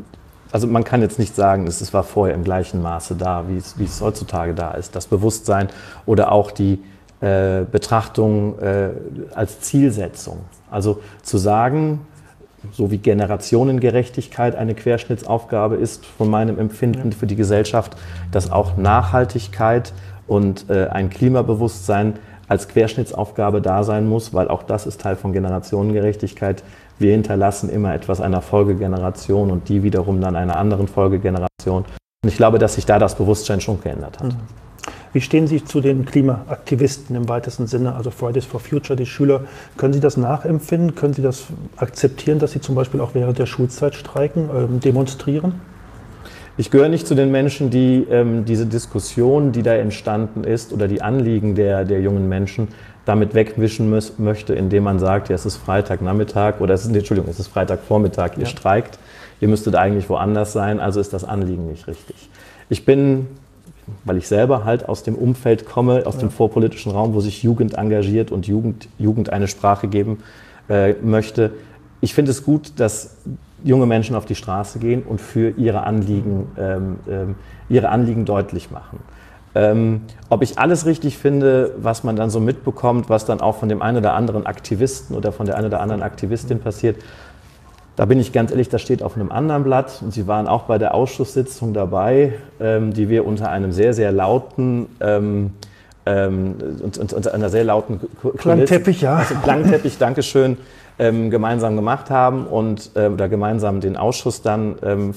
also man kann jetzt nicht sagen, es war vorher im gleichen Maße da, wie es, wie es heutzutage da ist. Das Bewusstsein oder auch die äh, Betrachtung äh, als Zielsetzung. Also zu sagen, so wie Generationengerechtigkeit eine Querschnittsaufgabe ist, von meinem Empfinden ja. für die Gesellschaft, dass auch Nachhaltigkeit und äh, ein Klimabewusstsein als Querschnittsaufgabe da sein muss, weil auch das ist Teil von Generationengerechtigkeit. Wir hinterlassen immer etwas einer Folgegeneration und die wiederum dann einer anderen Folgegeneration. Und ich glaube, dass sich da das Bewusstsein schon geändert hat. Wie stehen Sie zu den Klimaaktivisten im weitesten Sinne, also Fridays for Future, die Schüler? Können Sie das nachempfinden? Können Sie das akzeptieren, dass sie zum Beispiel auch während der Schulzeit streiken, ähm, demonstrieren? Ich gehöre nicht zu den Menschen, die ähm, diese Diskussion, die da entstanden ist, oder die Anliegen der, der jungen Menschen damit wegwischen muss, möchte, indem man sagt, ja, es ist Freitagnachmittag oder es ist, Entschuldigung, es ist Freitagvormittag, ihr ja. streikt, ihr müsstet eigentlich woanders sein, also ist das Anliegen nicht richtig. Ich bin, weil ich selber halt aus dem Umfeld komme, aus ja. dem vorpolitischen Raum, wo sich Jugend engagiert und Jugend, Jugend eine Sprache geben äh, möchte, ich finde es gut, dass junge Menschen auf die Straße gehen und für ihre Anliegen, ähm, ähm, ihre Anliegen deutlich machen. Ähm, ob ich alles richtig finde, was man dann so mitbekommt, was dann auch von dem einen oder anderen Aktivisten oder von der einen oder anderen Aktivistin passiert, da bin ich ganz ehrlich, das steht auf einem anderen Blatt. Und Sie waren auch bei der Ausschusssitzung dabei, ähm, die wir unter einem sehr, sehr lauten ähm, ähm, und, und, unter einer sehr lauten Klangteppich, ja. Also Klangteppich, Dankeschön. Ähm, gemeinsam gemacht haben und äh, oder gemeinsam den Ausschuss dann ähm,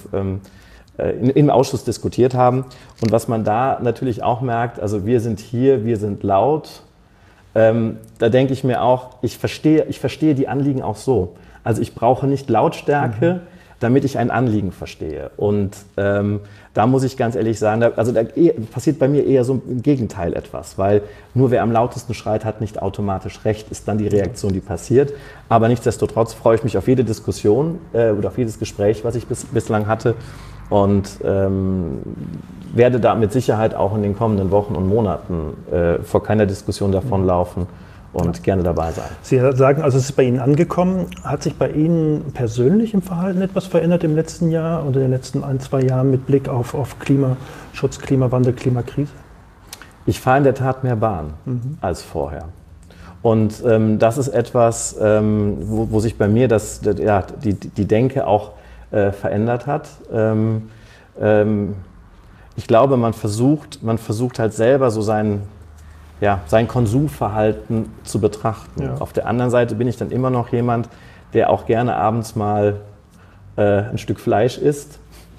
äh, in, im Ausschuss diskutiert haben. Und was man da natürlich auch merkt, also wir sind hier, wir sind laut, ähm, da denke ich mir auch, ich verstehe, ich verstehe die Anliegen auch so. Also ich brauche nicht Lautstärke, mhm. damit ich ein Anliegen verstehe. Und ähm, da muss ich ganz ehrlich sagen, da, also da passiert bei mir eher so im Gegenteil etwas, weil nur wer am lautesten schreit, hat nicht automatisch recht, ist dann die Reaktion, die passiert. Aber nichtsdestotrotz freue ich mich auf jede Diskussion äh, oder auf jedes Gespräch, was ich bis, bislang hatte und ähm, werde da mit Sicherheit auch in den kommenden Wochen und Monaten äh, vor keiner Diskussion davonlaufen und ja. gerne dabei sein. Sie sagen, also es ist bei Ihnen angekommen. Hat sich bei Ihnen persönlich im Verhalten etwas verändert im letzten Jahr oder in den letzten ein, zwei Jahren mit Blick auf, auf Klimaschutz, Klimawandel, Klimakrise? Ich fahre in der Tat mehr Bahn mhm. als vorher. Und ähm, das ist etwas, ähm, wo, wo sich bei mir das, ja, die, die Denke auch äh, verändert hat. Ähm, ähm, ich glaube, man versucht, man versucht halt selber so seinen Ja, sein Konsumverhalten zu betrachten. Ja. Auf der anderen Seite bin ich dann immer noch jemand, der auch gerne abends mal äh, ein Stück Fleisch isst.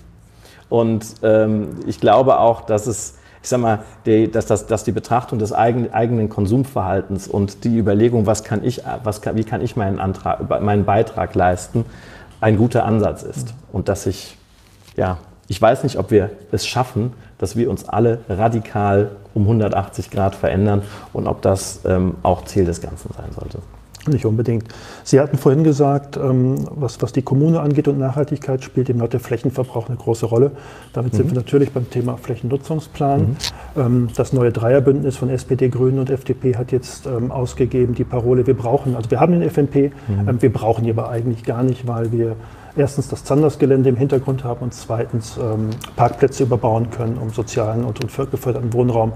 Und ähm, ich glaube auch, dass es, ich sag mal, die, dass, das, dass die Betrachtung des eigenen, eigenen Konsumverhaltens und die Überlegung, was kann ich, was kann, wie kann ich meinen, Antrag, meinen Beitrag leisten, ein guter Ansatz ist. Und dass ich, ja, ich weiß nicht, ob wir es schaffen, dass wir uns alle radikal um hundertachtzig Grad verändern und ob das ähm, auch Ziel des Ganzen sein sollte. Nicht unbedingt. Sie hatten vorhin gesagt, was, was die Kommune angeht und Nachhaltigkeit, spielt eben auch der Flächenverbrauch eine große Rolle. Damit mhm. sind wir natürlich beim Thema Flächennutzungsplan. Mhm. Das neue Dreierbündnis von S P D, Grünen und F D P hat jetzt ausgegeben die Parole, wir brauchen, also wir haben den F N P, mhm. wir brauchen ihn aber eigentlich gar nicht, weil wir erstens das Zandersgelände im Hintergrund haben und zweitens Parkplätze überbauen können, um sozialen und, und geförderten Wohnraum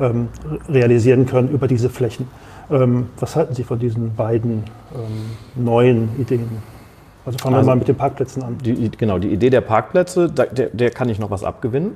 realisieren können über diese Flächen. Ähm, was halten Sie von diesen beiden ähm, neuen Ideen? Also fangen wir also mal mit den Parkplätzen an. Die, genau, die Idee der Parkplätze, da, der, der kann ich noch was abgewinnen.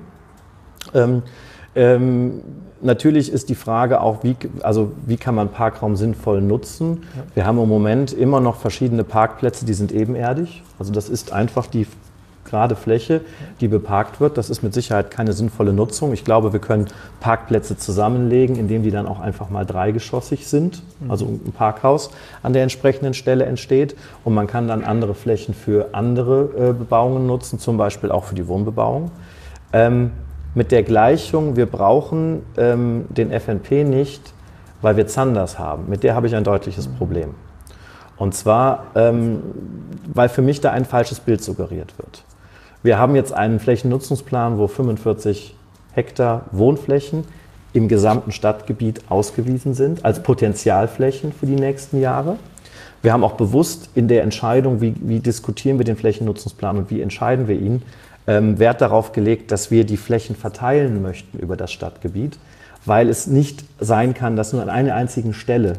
Ähm, ähm, natürlich ist die Frage auch, wie, also wie kann man Parkraum sinnvoll nutzen? Ja. Wir haben im Moment immer noch verschiedene Parkplätze, die sind ebenerdig. Also das ist einfach die gerade Fläche, die beparkt wird. Das ist mit Sicherheit keine sinnvolle Nutzung. Ich glaube, wir können Parkplätze zusammenlegen, indem die dann auch einfach mal dreigeschossig sind, also ein Parkhaus an der entsprechenden Stelle entsteht. Und man kann dann andere Flächen für andere äh, Bebauungen nutzen, zum Beispiel auch für die Wohnbebauung. Ähm, mit der Gleichung, wir brauchen ähm, den F N P nicht, weil wir Zanders haben. Mit der habe ich ein deutliches Problem. Und zwar, ähm, weil für mich da ein falsches Bild suggeriert wird. Wir haben jetzt einen Flächennutzungsplan, wo fünfundvierzig Hektar Wohnflächen im gesamten Stadtgebiet ausgewiesen sind, als Potenzialflächen für die nächsten Jahre. Wir haben auch bewusst in der Entscheidung, wie, wie diskutieren wir den Flächennutzungsplan und wie entscheiden wir ihn, ähm, Wert darauf gelegt, dass wir die Flächen verteilen möchten über das Stadtgebiet, weil es nicht sein kann, dass nur an einer einzigen Stelle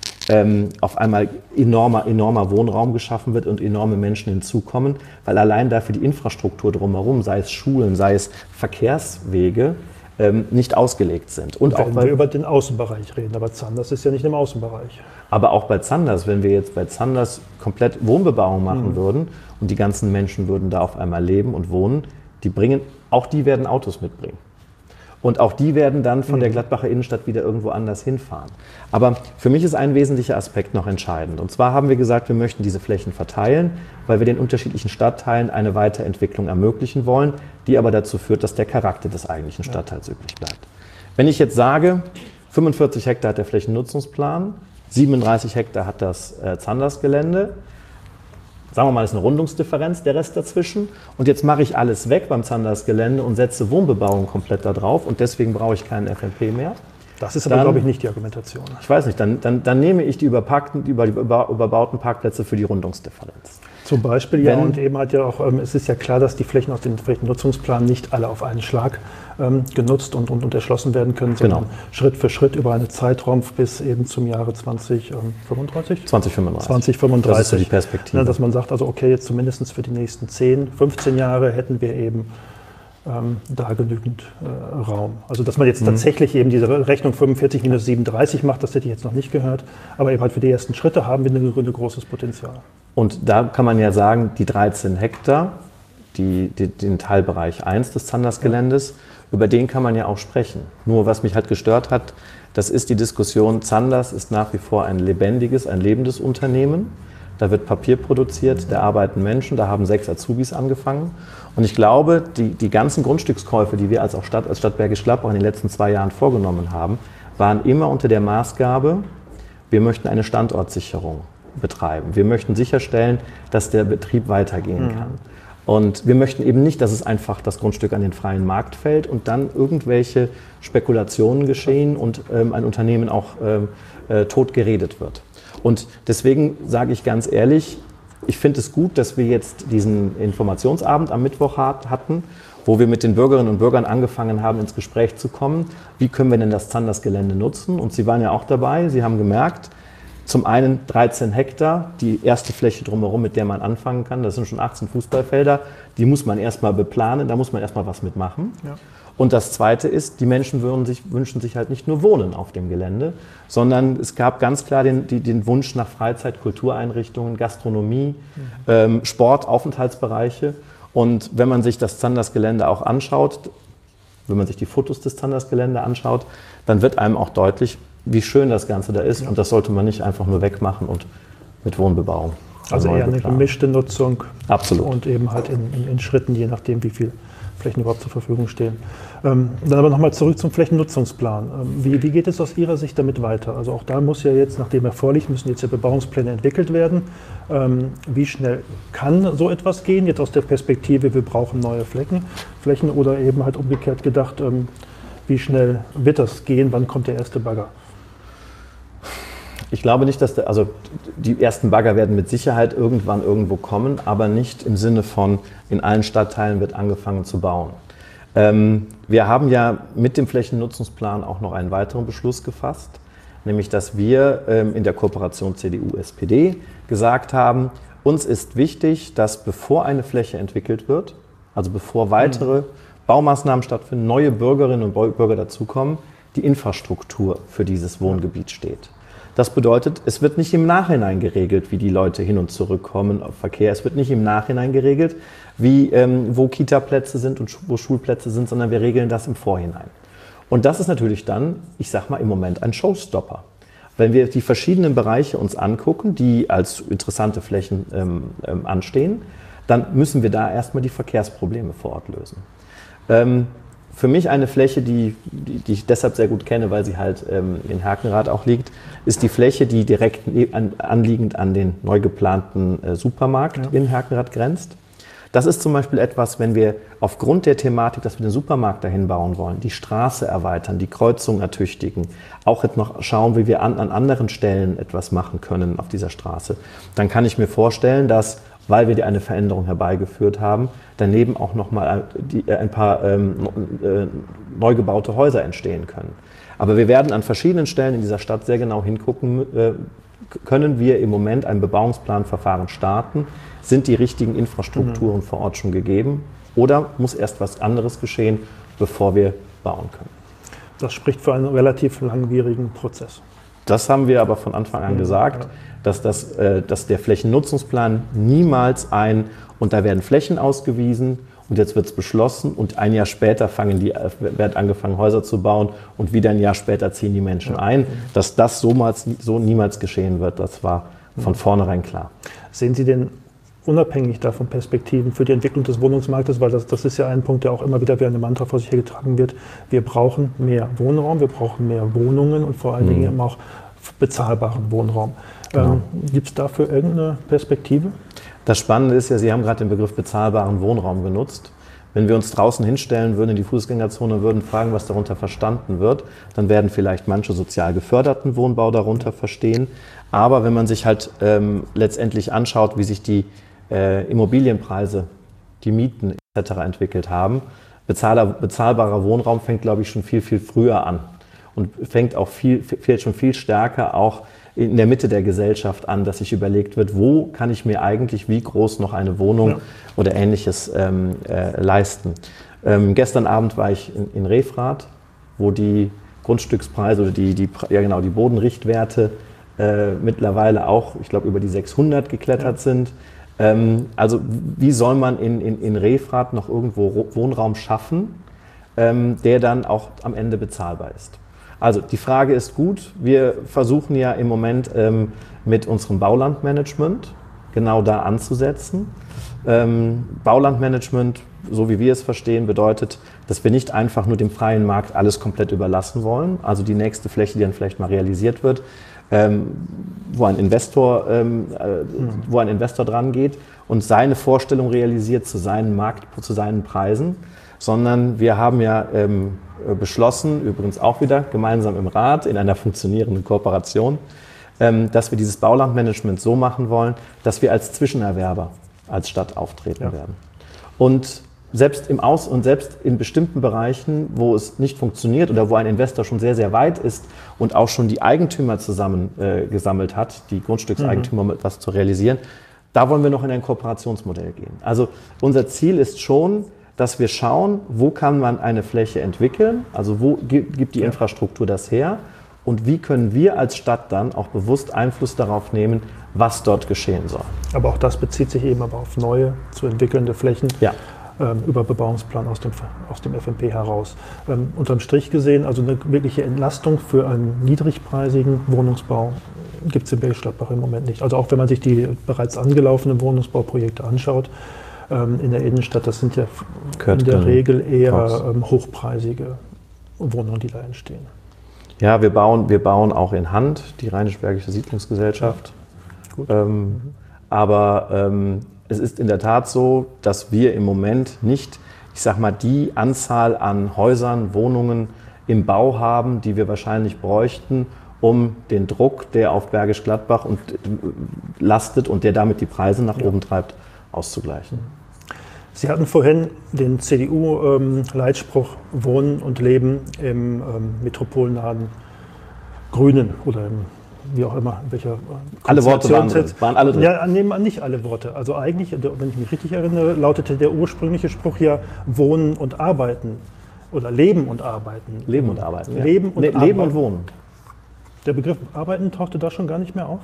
Ähm, auf einmal enormer, enormer Wohnraum geschaffen wird und enorme Menschen hinzukommen, weil allein dafür die Infrastruktur drumherum, sei es Schulen, sei es Verkehrswege, ähm, nicht ausgelegt sind. Und auch wenn wir über den Außenbereich reden, aber Zanders ist ja nicht im Außenbereich. Aber auch bei Zanders, wenn wir jetzt bei Zanders komplett Wohnbebauung machen mhm. würden und die ganzen Menschen würden da auf einmal leben und wohnen, die bringen, auch die werden Autos mitbringen. Und auch die werden dann von der Gladbacher Innenstadt wieder irgendwo anders hinfahren. Aber für mich ist ein wesentlicher Aspekt noch entscheidend. Und zwar haben wir gesagt, wir möchten diese Flächen verteilen, weil wir den unterschiedlichen Stadtteilen eine Weiterentwicklung ermöglichen wollen, die aber dazu führt, dass der Charakter des eigentlichen Stadtteils übrig bleibt. Wenn ich jetzt sage, fünfundvierzig Hektar hat der Flächennutzungsplan, siebenunddreißig Hektar hat das äh, Zandersgelände, sagen wir mal, das ist eine Rundungsdifferenz, der Rest dazwischen. Und jetzt mache ich alles weg beim Zandersgelände und setze Wohnbebauung komplett da drauf und deswegen brauche ich keinen F N P mehr. Das ist aber, dann, glaube ich, nicht die Argumentation. Ich weiß nicht, dann, dann, dann nehme ich die, überpackten, die über, überbauten Parkplätze für die Rundungsdifferenz. Zum Beispiel, ja, Wenn, und eben hat ja auch, ähm, es ist ja klar, dass die Flächen aus dem Flächennutzungsplan nicht alle auf einen Schlag ähm, genutzt und, und, und erschlossen werden können, sondern genau. Schritt für Schritt über einen Zeitraum bis eben zum Jahre zwanzig fünfunddreißig? zwanzig fünfunddreißig. zwanzig fünfunddreißig. Das ist so die Perspektive. Ja, dass man sagt, also okay, jetzt zumindest für die nächsten zehn, fünfzehn Jahre hätten wir eben ähm, da genügend äh, Raum. Also dass man jetzt mhm. tatsächlich eben diese Rechnung fünfundvierzig minus siebenunddreißig macht, das hätte ich jetzt noch nicht gehört. Aber eben halt für die ersten Schritte haben wir ein großes Potenzial. Und da kann man ja sagen, die dreizehn Hektar, die, die, den Teilbereich eins des Zandersgeländes, ja. über den kann man ja auch sprechen. Nur was mich halt gestört hat, das ist die Diskussion, Zanders ist nach wie vor ein lebendiges, ein lebendes Unternehmen. Da wird Papier produziert, da arbeiten Menschen, da haben sechs Azubis angefangen. Und ich glaube, die, die ganzen Grundstückskäufe, die wir als, auch Stadt, als Stadt Bergisch Gladbach in den letzten zwei Jahren vorgenommen haben, waren immer unter der Maßgabe, wir möchten eine Standortsicherung betreiben. Wir möchten sicherstellen, dass der Betrieb weitergehen kann. Mhm. Und wir möchten eben nicht, dass es einfach das Grundstück an den freien Markt fällt und dann irgendwelche Spekulationen geschehen und ähm, ein Unternehmen auch ähm, äh, tot geredet wird. Und deswegen sage ich ganz ehrlich, ich finde es gut, dass wir jetzt diesen Informationsabend am Mittwoch hat, hatten, wo wir mit den Bürgerinnen und Bürgern angefangen haben, ins Gespräch zu kommen. Wie können wir denn das Zandersgelände nutzen? Und Sie waren ja auch dabei, Sie haben gemerkt, zum einen dreizehn Hektar, die erste Fläche drumherum, mit der man anfangen kann. Das sind schon achtzehn Fußballfelder. Die muss man erstmal beplanen, da muss man erstmal was mitmachen. Ja. Und das Zweite ist, die Menschen würden sich, wünschen sich halt nicht nur Wohnen auf dem Gelände, sondern es gab ganz klar den, die, den Wunsch nach Freizeit, Kultureinrichtungen, Gastronomie, mhm. ähm, Sport, Aufenthaltsbereiche. Und wenn man sich das Zanders-Gelände auch anschaut, wenn man sich die Fotos des Zanders-Gelände anschaut, dann wird einem auch deutlich, wie schön das Ganze da ist. Ja. Und das sollte man nicht einfach nur wegmachen und mit Wohnbebauung. Also eher eine gemischte Nutzung. Absolut. Und eben halt in, in, in Schritten, je nachdem, wie viel Flächen überhaupt zur Verfügung stehen. Ähm, dann aber nochmal zurück zum Flächennutzungsplan. Ähm, wie, wie geht es aus Ihrer Sicht damit weiter? Also auch da muss ja jetzt, nachdem er vorliegt, müssen jetzt ja Bebauungspläne entwickelt werden. Ähm, wie schnell kann so etwas gehen? Jetzt aus der Perspektive, wir brauchen neue Flächen, Flächen oder eben halt umgekehrt gedacht, ähm, wie schnell wird das gehen? Wann kommt der erste Bagger? Ich glaube nicht, dass der, also die ersten Bagger werden mit Sicherheit irgendwann irgendwo kommen, aber nicht im Sinne von, in allen Stadtteilen wird angefangen zu bauen. Ähm, wir haben ja mit dem Flächennutzungsplan auch noch einen weiteren Beschluss gefasst, nämlich dass wir ähm, in der Kooperation C D U S P D gesagt haben, uns ist wichtig, dass bevor eine Fläche entwickelt wird, also bevor weitere mhm. Baumaßnahmen stattfinden, neue Bürgerinnen und Bürger dazukommen, die Infrastruktur für dieses Wohngebiet steht. Das bedeutet, es wird nicht im Nachhinein geregelt, wie die Leute hin und zurück kommen auf Verkehr. Es wird nicht im Nachhinein geregelt, wie, ähm, wo Kita-Plätze sind und wo Schulplätze sind, sondern wir regeln das im Vorhinein. Und das ist natürlich dann, ich sag mal, im Moment ein Showstopper. Wenn wir die verschiedenen Bereiche uns angucken, die als interessante Flächen ähm, ähm, anstehen, dann müssen wir da erstmal die Verkehrsprobleme vor Ort lösen. Ähm, Für mich eine Fläche, die, die, die ich deshalb sehr gut kenne, weil sie halt ähm, in Herkenrath auch liegt, ist die Fläche, die direkt an, anliegend an den neu geplanten äh, Supermarkt ja. in Herkenrath grenzt. Das ist zum Beispiel etwas, wenn wir aufgrund der Thematik, dass wir den Supermarkt dahin bauen wollen, die Straße erweitern, die Kreuzung ertüchtigen, auch jetzt noch schauen, wie wir an, an anderen Stellen etwas machen können auf dieser Straße, dann kann ich mir vorstellen, dass, weil wir eine Veränderung herbeigeführt haben, daneben auch nochmal ein paar ähm, äh, neu gebaute Häuser entstehen können. Aber wir werden an verschiedenen Stellen in dieser Stadt sehr genau hingucken, äh, können wir im Moment ein Bebauungsplanverfahren starten? Sind die richtigen Infrastrukturen mhm. vor Ort schon gegeben? Oder muss erst was anderes geschehen, bevor wir bauen können? Das spricht für einen relativ langwierigen Prozess. Das haben wir aber von Anfang an mhm. gesagt, ja. dass, das, äh, dass der Flächennutzungsplan niemals ein, und da werden Flächen ausgewiesen und jetzt wird es beschlossen und ein Jahr später fangen die, wird angefangen Häuser zu bauen und wieder ein Jahr später ziehen die Menschen ja. ein. Dass das so, mal, so niemals geschehen wird, das war von mhm. vornherein klar. Sehen Sie denn unabhängig davon Perspektiven für die Entwicklung des Wohnungsmarktes, weil das, das ist ja ein Punkt, der auch immer wieder wie eine Mantra vor sich hergetragen wird. Wir brauchen mehr Wohnraum, wir brauchen mehr Wohnungen und vor allen mhm. Dingen eben auch bezahlbaren Wohnraum. Genau. Ähm, gibt es dafür irgendeine Perspektive? Das Spannende ist ja, Sie haben gerade den Begriff bezahlbaren Wohnraum genutzt. Wenn wir uns draußen hinstellen würden in die Fußgängerzone und würden fragen, was darunter verstanden wird, dann werden vielleicht manche sozial geförderten Wohnbau darunter verstehen. Aber wenn man sich halt ähm, letztendlich anschaut, wie sich die äh, Immobilienpreise, die Mieten et cetera entwickelt haben, bezahlbar, bezahlbarer Wohnraum fängt, glaube ich, schon viel, viel früher an und fängt auch viel, fällt schon viel stärker auch in der Mitte der Gesellschaft an, dass sich überlegt wird, wo kann ich mir eigentlich wie groß noch eine Wohnung ja. oder Ähnliches ähm, äh, leisten. Ähm, gestern Abend war ich in, in Refrath, wo die Grundstückspreise oder die, die, ja genau, die Bodenrichtwerte äh, mittlerweile auch, ich glaube, über die sechshundert geklettert ja. sind. Ähm, also wie soll man in, in, in Refrath noch irgendwo Wohnraum schaffen, ähm, der dann auch am Ende bezahlbar ist? Also die Frage ist gut. Wir versuchen ja im Moment ähm, mit unserem Baulandmanagement genau da anzusetzen. Ähm, Baulandmanagement, so wie wir es verstehen, bedeutet, dass wir nicht einfach nur dem freien Markt alles komplett überlassen wollen. Also die nächste Fläche, die dann vielleicht mal realisiert wird, ähm, wo ein Investor, ähm, äh, wo ein Investor dran geht und seine Vorstellung realisiert zu seinen Markt, zu seinen Preisen, sondern wir haben ja ähm, beschlossen, übrigens auch wieder gemeinsam im Rat, in einer funktionierenden Kooperation, ähm, dass wir dieses Baulandmanagement so machen wollen, dass wir als Zwischenerwerber als Stadt auftreten ja. werden. Und selbst im Aus- und selbst in bestimmten Bereichen, wo es nicht funktioniert oder wo ein Investor schon sehr, sehr weit ist und auch schon die Eigentümer zusammen äh, gesammelt hat, die Grundstückseigentümer, um etwas zu realisieren, da wollen wir noch in ein Kooperationsmodell gehen. Also unser Ziel ist schon, dass wir schauen, wo kann man eine Fläche entwickeln, also wo gibt die Infrastruktur das her und wie können wir als Stadt dann auch bewusst Einfluss darauf nehmen, was dort geschehen soll. Aber auch das bezieht sich eben aber auf neue, zu entwickelnde Flächen. Ja. Ähm, über Bebauungsplan aus dem, aus dem F M P heraus. Ähm, unterm Strich gesehen, also eine wirkliche Entlastung für einen niedrigpreisigen Wohnungsbau gibt es in Bergisch Gladbach im Moment nicht. Also auch wenn man sich die bereits angelaufenen Wohnungsbauprojekte anschaut, ähm, in der Innenstadt, das sind ja in der Regel eher ähm, hochpreisige Wohnungen, die da entstehen. Ja, wir bauen, wir bauen auch in Hand, die Rheinisch-Bergische Siedlungsgesellschaft. Gut. Ähm, mhm. Aber ähm, es ist in der Tat so, dass wir im Moment nicht, ich sag mal, die Anzahl an Häusern, Wohnungen im Bau haben, die wir wahrscheinlich bräuchten, um den Druck, der auf Bergisch Gladbach und, äh, lastet und der damit die Preise nach oben treibt, auszugleichen. Sie hatten vorhin den C D U-Leitspruch ähm, Wohnen und Leben im ähm, metropolnahen Grünen oder im wie auch immer, welcher alle Worte waren, drin. waren alle drin. Ja, nehmen an nicht alle Worte. Also eigentlich, wenn ich mich richtig erinnere, lautete der ursprüngliche Spruch ja Wohnen und Arbeiten oder Leben und Arbeiten. Leben und Arbeiten. Ja. Leben und nee, Arbeiten. Leben und Wohnen. Der Begriff Arbeiten tauchte da schon gar nicht mehr auf?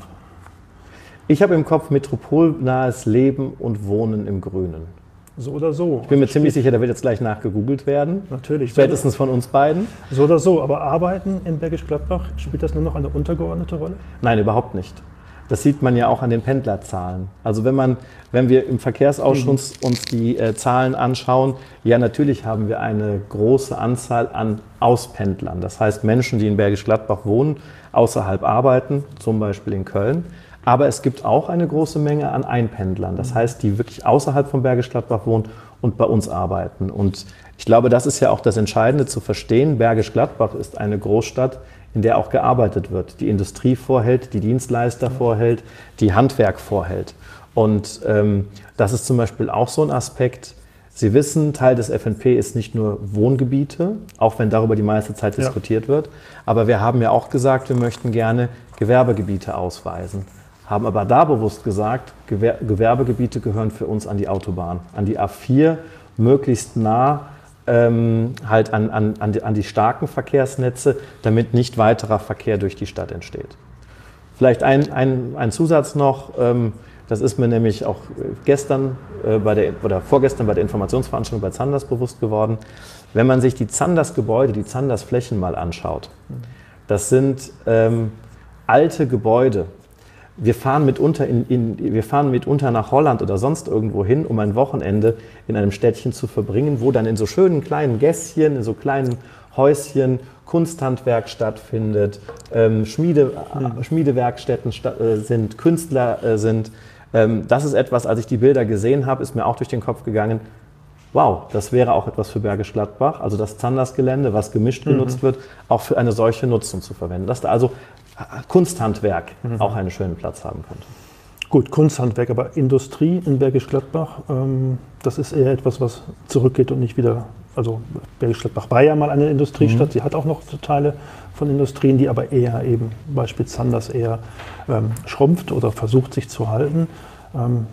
Ich habe im Kopf metropolnahes Leben und Wohnen im Grünen. So oder so. Ich bin mir ziemlich sicher, da wird jetzt gleich nachgegoogelt werden. Natürlich. Spätestens von uns beiden. So oder so, aber Arbeiten in Bergisch Gladbach, spielt das nur noch eine untergeordnete Rolle? Nein, überhaupt nicht. Das sieht man ja auch an den Pendlerzahlen. Also wenn man, wenn wir im Verkehrsausschuss mhm. uns die äh, Zahlen anschauen, ja natürlich haben wir eine große Anzahl an Auspendlern. Das heißt Menschen, die in Bergisch Gladbach wohnen, außerhalb arbeiten, zum Beispiel in Köln. Aber es gibt auch eine große Menge an Einpendlern. Das heißt, die wirklich außerhalb von Bergisch Gladbach wohnen und bei uns arbeiten. Und ich glaube, das ist ja auch das Entscheidende zu verstehen. Bergisch Gladbach ist eine Großstadt, in der auch gearbeitet wird, die Industrie vorhält, die Dienstleister vorhält, die Handwerk vorhält. Und ähm, das ist zum Beispiel auch so ein Aspekt. Sie wissen, Teil des F N P ist nicht nur Wohngebiete, auch wenn darüber die meiste Zeit ja. diskutiert wird. Aber wir haben ja auch gesagt, wir möchten gerne Gewerbegebiete ausweisen. Haben aber da bewusst gesagt, Gewer- Gewerbegebiete gehören für uns an die Autobahn, an die A vier, möglichst nah ähm, halt an, an, an, die, an die starken Verkehrsnetze, damit nicht weiterer Verkehr durch die Stadt entsteht. Vielleicht ein, ein, ein Zusatz noch, ähm, das ist mir nämlich auch gestern äh, bei der, oder vorgestern bei der Informationsveranstaltung bei Zanders bewusst geworden. Wenn man sich die Zanders-Gebäude, die Zanders-Flächen mal anschaut, das sind ähm, alte Gebäude. Wir fahren, mitunter in, in, wir fahren mitunter nach Holland oder sonst irgendwo hin, um ein Wochenende in einem Städtchen zu verbringen, wo dann in so schönen kleinen Gässchen, in so kleinen Häuschen Kunsthandwerk stattfindet, ähm, Schmiede, äh, Schmiedewerkstätten sta- äh, sind, Künstler äh, sind. Ähm, das ist etwas, als ich die Bilder gesehen habe, ist mir auch durch den Kopf gegangen, wow, das wäre auch etwas für Bergisch Gladbach, also das Zanders-Gelände, was gemischt genutzt mhm. wird, auch für eine solche Nutzung zu verwenden. Dass da also Kunsthandwerk mhm. auch einen schönen Platz haben könnte. Gut, Kunsthandwerk, aber Industrie in Bergisch Gladbach, ähm, das ist eher etwas, was zurückgeht und nicht wieder, also Bergisch Gladbach war ja mal eine Industriestadt, mhm. sie hat auch noch Teile von Industrien, die aber eher eben, Beispiel Zanders, eher ähm, schrumpft oder versucht sich zu halten. Ähm,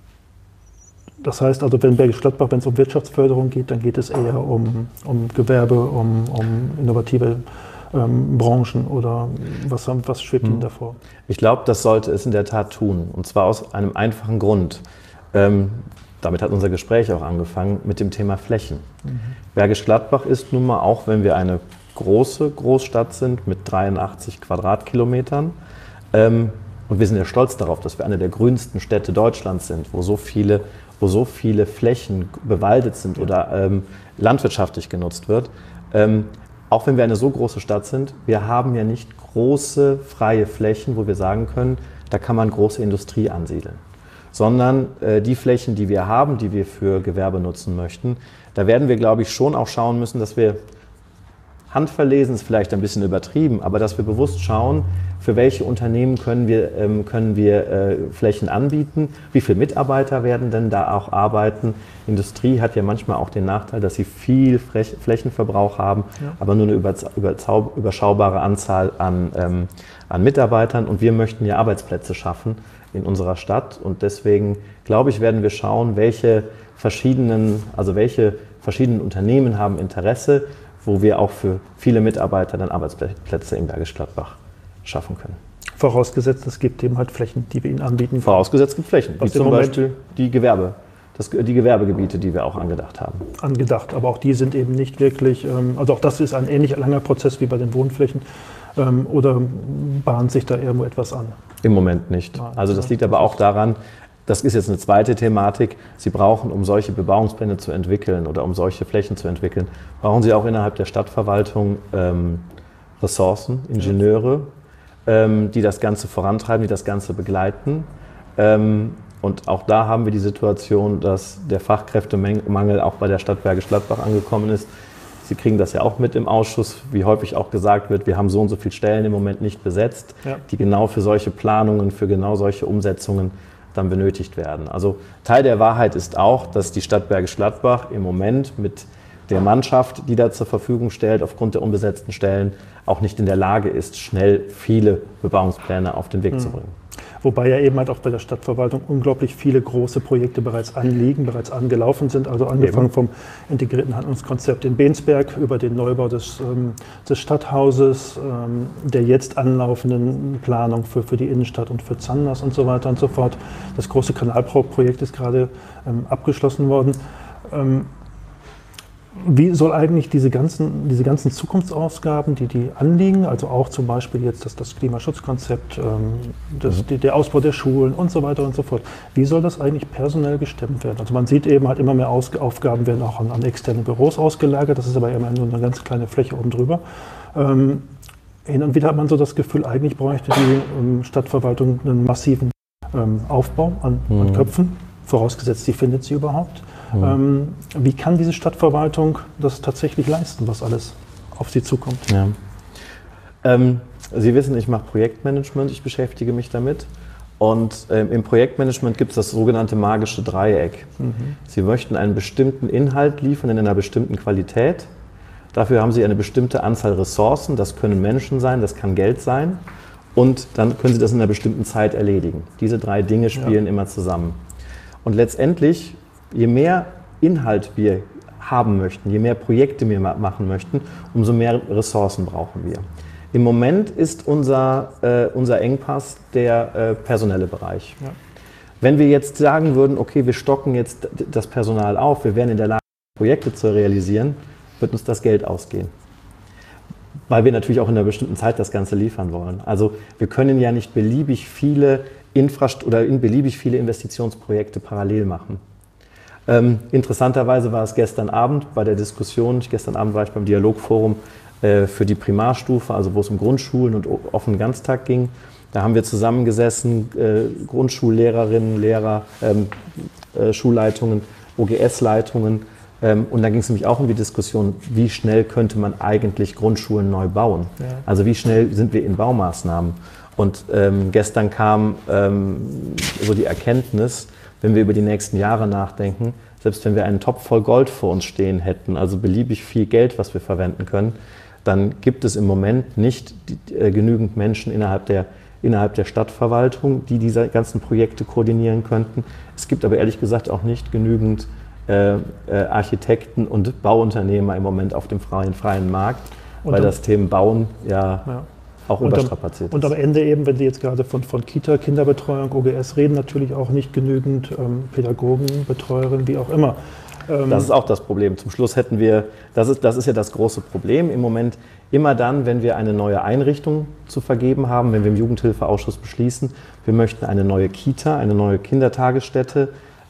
das heißt also, wenn Bergisch Gladbach, wenn es um Wirtschaftsförderung geht, dann geht es eher um, um Gewerbe, um, um innovative Ähm, Branchen oder was, was schwebt Ihnen davor? Ich glaube, das sollte es in der Tat tun. Und zwar aus einem einfachen Grund. Ähm, damit hat unser Gespräch auch angefangen mit dem Thema Flächen. Mhm. Bergisch Gladbach ist nun mal, auch wenn wir eine große Großstadt sind mit dreiundachtzig Quadratkilometern, ähm, und wir sind ja stolz darauf, dass wir eine der grünsten Städte Deutschlands sind, wo so viele, wo so viele Flächen bewaldet sind ja. oder ähm, landwirtschaftlich genutzt wird. Ähm, Auch wenn wir eine so große Stadt sind, wir haben ja nicht große freie Flächen, wo wir sagen können, da kann man große Industrie ansiedeln. Sondern äh, die Flächen, die wir haben, die wir für Gewerbe nutzen möchten, da werden wir, glaube ich, schon auch schauen müssen, dass wir, handverlesen ist vielleicht ein bisschen übertrieben, aber dass wir bewusst schauen, für welche Unternehmen können wir, ähm, können wir äh, Flächen anbieten, wie viele Mitarbeiter werden denn da auch arbeiten. Industrie hat ja manchmal auch den Nachteil, dass sie viel Frech- Flächenverbrauch haben, ja. aber nur eine überz- überzau- überschaubare Anzahl an, ähm, an Mitarbeitern. Und wir möchten ja Arbeitsplätze schaffen in unserer Stadt. Und deswegen, glaube ich, werden wir schauen, welche verschiedenen, also welche verschiedenen Unternehmen haben Interesse, wo wir auch für viele Mitarbeiter dann Arbeitsplätze in Bergisch Gladbach schaffen können. Vorausgesetzt, es gibt eben halt Flächen, die wir Ihnen anbieten. Vorausgesetzt es gibt Flächen, wie zum Beispiel die Gewerbe, das, die Gewerbegebiete, die wir auch angedacht haben. Angedacht, aber auch die sind eben nicht wirklich, also auch das ist ein ähnlich langer Prozess wie bei den Wohnflächen, oder bahnt sich da irgendwo etwas an? Im Moment nicht. Also das liegt aber auch daran, das ist jetzt eine zweite Thematik, Sie brauchen, um solche Bebauungspläne zu entwickeln oder um solche Flächen zu entwickeln, brauchen Sie auch innerhalb der Stadtverwaltung ähm, Ressourcen, Ingenieure, ähm, die das Ganze vorantreiben, die das Ganze begleiten. Ähm, und auch da haben wir die Situation, dass der Fachkräftemangel auch bei der Stadt Bergisch Gladbach angekommen ist. Sie kriegen das ja auch mit im Ausschuss, wie häufig auch gesagt wird, wir haben so und so viele Stellen im Moment nicht besetzt, ja, die genau für solche Planungen, für genau solche Umsetzungen dann benötigt werden. Also Teil der Wahrheit ist auch, dass die Stadt Bergisch Gladbach im Moment mit der Mannschaft, die da zur Verfügung stellt, aufgrund der unbesetzten Stellen, auch nicht in der Lage ist, schnell viele Bebauungspläne auf den Weg mhm. zu bringen. Wobei ja eben halt auch bei der Stadtverwaltung unglaublich viele große Projekte bereits anliegen, bereits angelaufen sind. Also angefangen eben vom integrierten Handlungskonzept in Bensberg über den Neubau des, ähm, des Stadthauses, ähm, der jetzt anlaufenden Planung für, für die Innenstadt und für Zanders und so weiter und so fort. Das große Kanalbauprojekt ist gerade ähm, abgeschlossen worden. Ähm, Wie soll eigentlich diese ganzen, diese ganzen Zukunftsausgaben, die die anliegen, also auch zum Beispiel jetzt das, das Klimaschutzkonzept, ähm, das, mhm. die, der Ausbau der Schulen und so weiter und so fort, wie soll das eigentlich personell gestemmt werden? Also man sieht eben halt immer mehr Aus, Aufgaben werden auch an, an externe Büros ausgelagert, das ist aber immer nur eine ganz kleine Fläche oben drüber. Ähm, hin und wieder hat man so das Gefühl, eigentlich bräuchte die ähm, Stadtverwaltung einen massiven ähm, Aufbau an, mhm. an Köpfen, vorausgesetzt, sie findet sie überhaupt. Mhm. Ähm, wie kann diese Stadtverwaltung das tatsächlich leisten, was alles auf sie zukommt? Ja. Ähm, Sie wissen, ich mache Projektmanagement, ich beschäftige mich damit. Und ähm, im Projektmanagement gibt es das sogenannte magische Dreieck. Mhm. Sie möchten einen bestimmten Inhalt liefern in einer bestimmten Qualität. Dafür haben Sie eine bestimmte Anzahl Ressourcen, das können Menschen sein, das kann Geld sein. Und dann können Sie das in einer bestimmten Zeit erledigen. Diese drei Dinge spielen ja. immer zusammen. Und letztendlich, je mehr Inhalt wir haben möchten, je mehr Projekte wir machen möchten, umso mehr Ressourcen brauchen wir. Im Moment ist unser, äh, unser Engpass der äh, personelle Bereich. Ja. Wenn wir jetzt sagen würden, okay, wir stocken jetzt das Personal auf, wir wären in der Lage, Projekte zu realisieren, wird uns das Geld ausgehen. Weil wir natürlich auch in einer bestimmten Zeit das Ganze liefern wollen. Also wir können ja nicht beliebig viele Infrast- oder in beliebig viele Investitionsprojekte parallel machen. Ähm, interessanterweise war es gestern Abend bei der Diskussion, gestern Abend war ich beim Dialogforum äh, für die Primarstufe, also wo es um Grundschulen und offenen Ganztag ging. Da haben wir zusammengesessen, äh, Grundschullehrerinnen, Lehrer, ähm, äh, Schulleitungen, O G S-Leitungen. Ähm, und da ging es nämlich auch um die Diskussion, wie schnell könnte man eigentlich Grundschulen neu bauen? Ja. Also wie schnell sind wir in Baumaßnahmen? Und ähm, gestern kam ähm, so die Erkenntnis, wenn wir über die nächsten Jahre nachdenken, selbst wenn wir einen Topf voll Gold vor uns stehen hätten, also beliebig viel Geld, was wir verwenden können, dann gibt es im Moment nicht die, äh, genügend Menschen innerhalb der, innerhalb der Stadtverwaltung, die diese ganzen Projekte koordinieren könnten. Es gibt aber ehrlich gesagt auch nicht genügend äh, äh, Architekten und Bauunternehmer im Moment auf dem freien, freien Markt, und weil das Thema Bauen ja, ja. auch und überstrapaziert am, ist. Und am Ende eben, wenn Sie jetzt gerade von, von Kita, Kinderbetreuung, O G S reden, natürlich auch nicht genügend ähm, Pädagogen, Betreuerinnen, wie auch immer. Ähm das ist auch das Problem. Zum Schluss hätten wir, das ist, das ist ja das große Problem im Moment, immer dann, wenn wir eine neue Einrichtung zu vergeben haben, wenn wir im Jugendhilfeausschuss beschließen, wir möchten eine neue Kita, eine neue Kindertagesstätte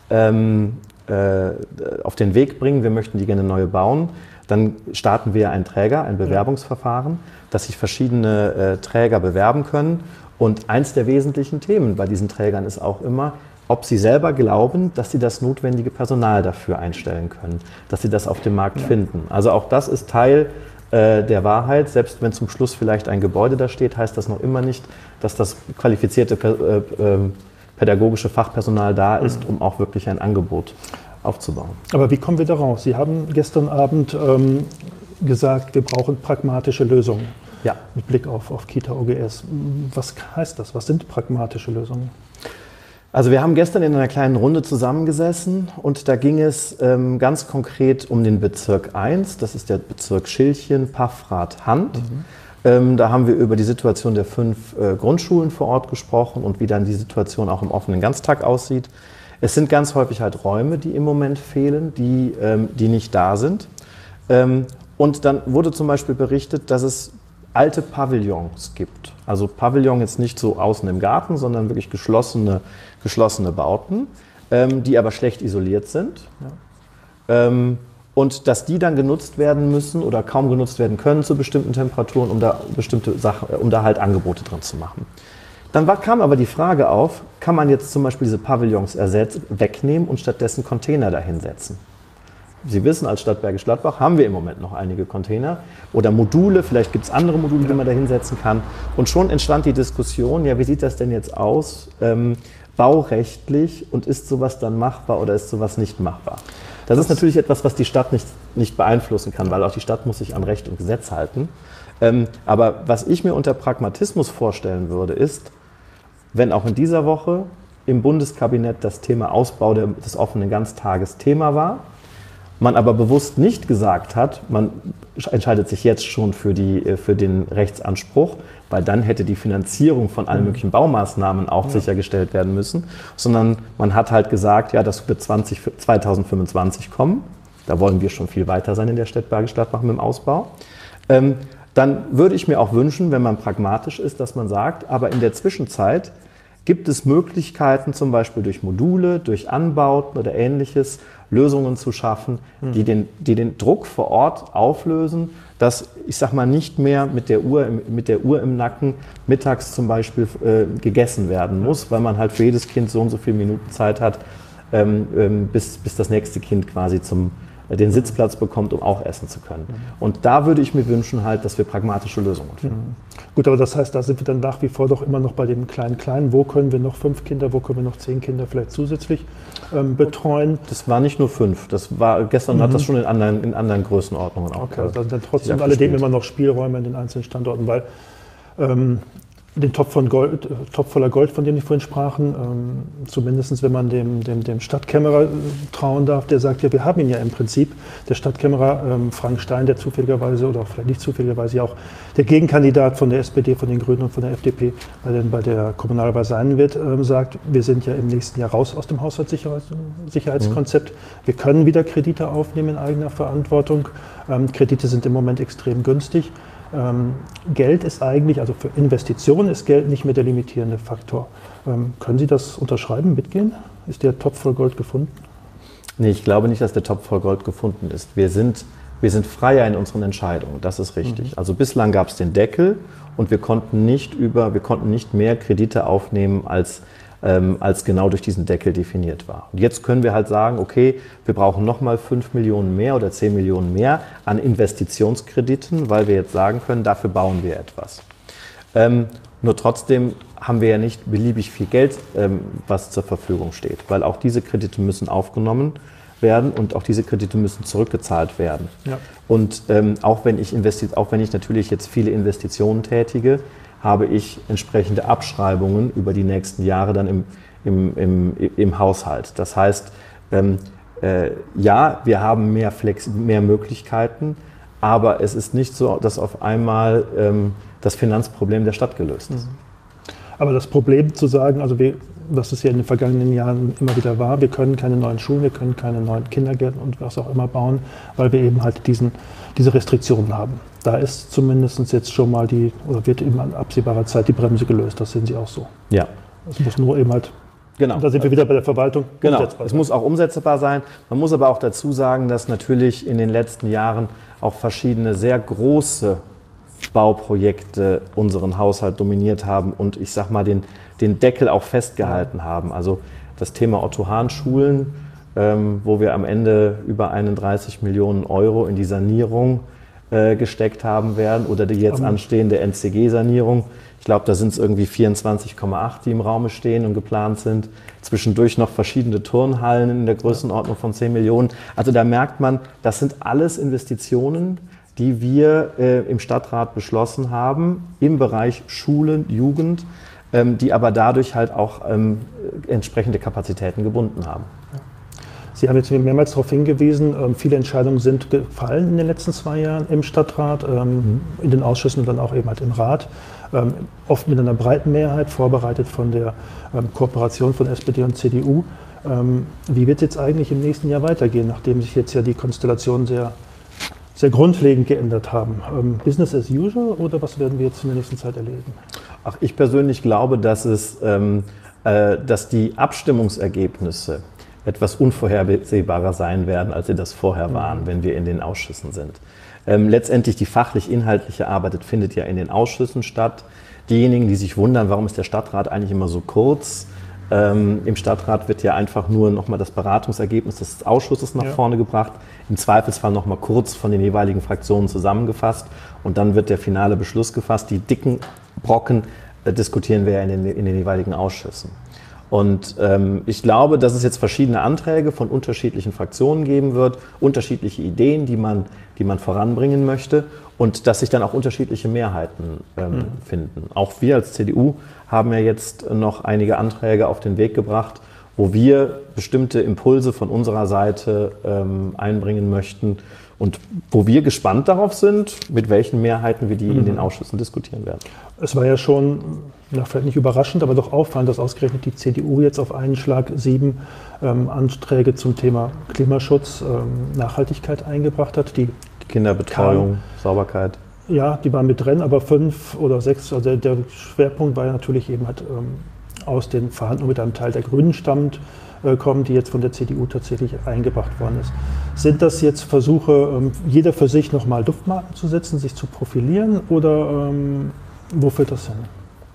ähm, äh, auf den Weg bringen, wir möchten die gerne neu bauen, dann starten wir einen Träger, ein Bewerbungsverfahren, dass sich verschiedene äh, Träger bewerben können. Und eins der wesentlichen Themen bei diesen Trägern ist auch immer, ob sie selber glauben, dass sie das notwendige Personal dafür einstellen können, dass sie das auf dem Markt ja. finden. Also auch das ist Teil äh, der Wahrheit. Selbst wenn zum Schluss vielleicht ein Gebäude da steht, heißt das noch immer nicht, dass das qualifizierte äh, äh, pädagogische Fachpersonal da ist, um auch wirklich ein Angebot aufzubauen. Aber wie kommen wir da raus? Sie haben gestern Abend ähm, gesagt, wir brauchen pragmatische Lösungen. Ja. Mit Blick auf, auf Kita, O G S. Was heißt das? Was sind pragmatische Lösungen? Also wir haben gestern in einer kleinen Runde zusammengesessen und da ging es ähm, ganz konkret um den Bezirk eins, das ist der Bezirk Schiltchen, Paffrath, Hand. Mhm. Ähm, da haben wir über die Situation der fünf äh, Grundschulen vor Ort gesprochen und wie dann die Situation auch im offenen Ganztag aussieht. Es sind ganz häufig halt Räume, die im Moment fehlen, die, ähm, die nicht da sind. Ähm, und dann wurde zum Beispiel berichtet, dass es alte Pavillons gibt. Also Pavillon jetzt nicht so außen im Garten, sondern wirklich geschlossene, geschlossene Bauten, ähm, die aber schlecht isoliert sind. Ja. Ähm, und dass die dann genutzt werden müssen oder kaum genutzt werden können zu bestimmten Temperaturen, um da bestimmte Sachen, um da halt Angebote drin zu machen. Dann war, kam aber die Frage auf, kann man jetzt zum Beispiel diese Pavillons ersetzen, wegnehmen und stattdessen Container dahinsetzen? Sie wissen, als Stadt Bergisch Gladbach haben wir im Moment noch einige Container oder Module, vielleicht gibt es andere Module, die man da hinsetzen kann. Und schon entstand die Diskussion, ja, wie sieht das denn jetzt aus, ähm, baurechtlich, und ist sowas dann machbar oder ist sowas nicht machbar? Das, das ist natürlich etwas, was die Stadt nicht, nicht beeinflussen kann, weil auch die Stadt muss sich an Recht und Gesetz halten. Ähm, aber was ich mir unter Pragmatismus vorstellen würde, ist, wenn auch in dieser Woche im Bundeskabinett das Thema Ausbau der, des offenen Ganztages Thema war, man aber bewusst nicht gesagt hat, man entscheidet sich jetzt schon für, die, für den Rechtsanspruch, weil dann hätte die Finanzierung von allen möglichen Baumaßnahmen auch ja. sichergestellt werden müssen, sondern man hat halt gesagt, ja, das wird zwanzig, zweitausendfünfundzwanzig kommen, da wollen wir schon viel weiter sein in der Stadt Bergisch Gladbach mit dem Ausbau. Ähm, dann würde ich mir auch wünschen, wenn man pragmatisch ist, dass man sagt, aber in der Zwischenzeit gibt es Möglichkeiten, zum Beispiel durch Module, durch Anbauten oder Ähnliches, Lösungen zu schaffen, die den, die den Druck vor Ort auflösen, dass, ich sag mal, nicht mehr mit der Uhr im, mit der Uhr im Nacken mittags zum Beispiel äh, gegessen werden muss, weil man halt für jedes Kind so und so viele Minuten Zeit hat, ähm, ähm, bis, bis das nächste Kind quasi zum, äh, den Sitzplatz bekommt, um auch essen zu können. Und da würde ich mir wünschen, halt, dass wir pragmatische Lösungen finden. Gut, aber das heißt, da sind wir dann nach wie vor doch immer noch bei dem Kleinen-Kleinen. Wo können wir noch fünf Kinder, wo können wir noch zehn Kinder vielleicht zusätzlich ähm, betreuen? Das war nicht nur fünf. Das war, gestern mhm. hat das schon in anderen, in anderen Größenordnungen auch. Okay, also dann trotzdem alledem immer noch Spielräume in den einzelnen Standorten, weil ähm, den Topf, von Gold, Topf voller Gold, von dem wir vorhin sprachen, ähm, zumindest wenn man dem, dem, dem Stadtkämmerer trauen darf, der sagt, ja, wir haben ihn ja im Prinzip, der Stadtkämmerer ähm, Frank Stein, der zufälligerweise oder vielleicht nicht zufälligerweise ja auch der Gegenkandidat von der S P D, von den Grünen und von der F D P bei, den, bei der Kommunalwahl sein wird, ähm, sagt, wir sind ja im nächsten Jahr raus aus dem Haushaltssicherheitskonzept. Mhm. Wir können wieder Kredite aufnehmen in eigener Verantwortung. Ähm, Kredite sind im Moment extrem günstig. Ähm, Geld ist eigentlich, also für Investitionen ist Geld nicht mehr der limitierende Faktor. Ähm, können Sie das unterschreiben, mitgehen? Ist der Topf voll Gold gefunden? Nee, ich glaube nicht, dass der Topf voll Gold gefunden ist. Wir sind, wir sind freier in unseren Entscheidungen, das ist richtig. Mhm. Also bislang gab es den Deckel und wir konnten nicht über, wir konnten nicht mehr Kredite aufnehmen, als Ähm, als genau durch diesen Deckel definiert war. Und jetzt können wir halt sagen, okay, wir brauchen nochmal fünf Millionen mehr oder zehn Millionen mehr an Investitionskrediten, weil wir jetzt sagen können, dafür bauen wir etwas. Ähm, nur trotzdem haben wir ja nicht beliebig viel Geld, ähm, was zur Verfügung steht, weil auch diese Kredite müssen aufgenommen werden und auch diese Kredite müssen zurückgezahlt werden. Ja. Und ähm, auch wenn ich investi- auch wenn ich natürlich jetzt viele Investitionen tätige, habe ich entsprechende Abschreibungen über die nächsten Jahre dann im, im, im, im Haushalt. Das heißt, ähm, äh, ja, wir haben mehr, Flex- mehr Möglichkeiten, aber es ist nicht so, dass auf einmal ähm, das Finanzproblem der Stadt gelöst ist. Aber das Problem zu sagen, also wir, was es ja in den vergangenen Jahren immer wieder war, wir können keine neuen Schulen, wir können keine neuen Kindergärten und was auch immer bauen, weil wir eben halt diesen, diese Restriktionen haben. Da ist zumindest jetzt schon mal die, oder wird eben in absehbarer Zeit die Bremse gelöst. Das sehen Sie auch so. Ja. Es muss nur eben halt, genau. Da sind wir wieder bei der Verwaltung, genau. umsetzbar sein. Es muss auch umsetzbar sein. Man muss aber auch dazu sagen, dass natürlich in den letzten Jahren auch verschiedene sehr große Bauprojekte unseren Haushalt dominiert haben und ich sag mal den, den Deckel auch festgehalten haben. Also das Thema Otto-Hahn-Schulen, ähm, wo wir am Ende über einunddreißig Millionen Euro in die Sanierung äh, gesteckt haben werden oder die jetzt anstehende N C G-Sanierung. Ich glaube, da sind es irgendwie vierundzwanzig Komma acht, die im Raume stehen und geplant sind. Zwischendurch noch verschiedene Turnhallen in der Größenordnung von zehn Millionen. Also da merkt man, das sind alles Investitionen, die wir äh, im Stadtrat beschlossen haben im Bereich Schulen, Jugend, ähm, die aber dadurch halt auch ähm, entsprechende Kapazitäten gebunden haben. Sie haben jetzt mehrmals darauf hingewiesen, ähm, viele Entscheidungen sind gefallen in den letzten zwei Jahren im Stadtrat, ähm, mhm. in den Ausschüssen und dann auch eben halt im Rat. Ähm, oft mit einer breiten Mehrheit, vorbereitet von der ähm, Kooperation von S P D und C D U. Ähm, wie wird es jetzt eigentlich im nächsten Jahr weitergehen, nachdem sich jetzt ja die Konstellationen sehr, sehr grundlegend geändert haben? Ähm, Business as usual oder was werden wir jetzt in der nächsten Zeit erleben? Ach, ich persönlich glaube, dass, es, ähm, äh, dass die Abstimmungsergebnisse etwas unvorhersehbarer sein werden, als sie das vorher waren, mhm. wenn wir in den Ausschüssen sind. Ähm, letztendlich die fachlich-inhaltliche Arbeit findet ja in den Ausschüssen statt. Diejenigen, die sich wundern, warum ist der Stadtrat eigentlich immer so kurz, ähm, im Stadtrat wird ja einfach nur nochmal das Beratungsergebnis des Ausschusses nach ja. vorne gebracht, im Zweifelsfall nochmal kurz von den jeweiligen Fraktionen zusammengefasst und dann wird der finale Beschluss gefasst. Die dicken Brocken äh, diskutieren wir ja in den, in den jeweiligen Ausschüssen. Und ähm, ich glaube, dass es jetzt verschiedene Anträge von unterschiedlichen Fraktionen geben wird, unterschiedliche Ideen, die man, die man voranbringen möchte und dass sich dann auch unterschiedliche Mehrheiten ähm, mhm. finden. Auch wir als C D U haben ja jetzt noch einige Anträge auf den Weg gebracht, wo wir bestimmte Impulse von unserer Seite ähm, einbringen möchten und wo wir gespannt darauf sind, mit welchen Mehrheiten wir die mhm. in den Ausschüssen diskutieren werden. Es war ja schon, na, vielleicht nicht überraschend, aber doch auffallend, dass ausgerechnet die C D U jetzt auf einen Schlag sieben ähm, Anträge zum Thema Klimaschutz, ähm, Nachhaltigkeit eingebracht hat. Die Kinderbetreuung, kam, Sauberkeit. Ja, die waren mit drin, aber fünf oder sechs, also der, der Schwerpunkt war ja natürlich eben halt ähm, aus den Verhandlungen mit einem Teil der Grünen stammt, äh, kommen, die jetzt von der C D U tatsächlich eingebracht worden ist. Sind das jetzt Versuche, ähm, jeder für sich nochmal Duftmarken zu setzen, sich zu profilieren oder ähm, wo führt das hin?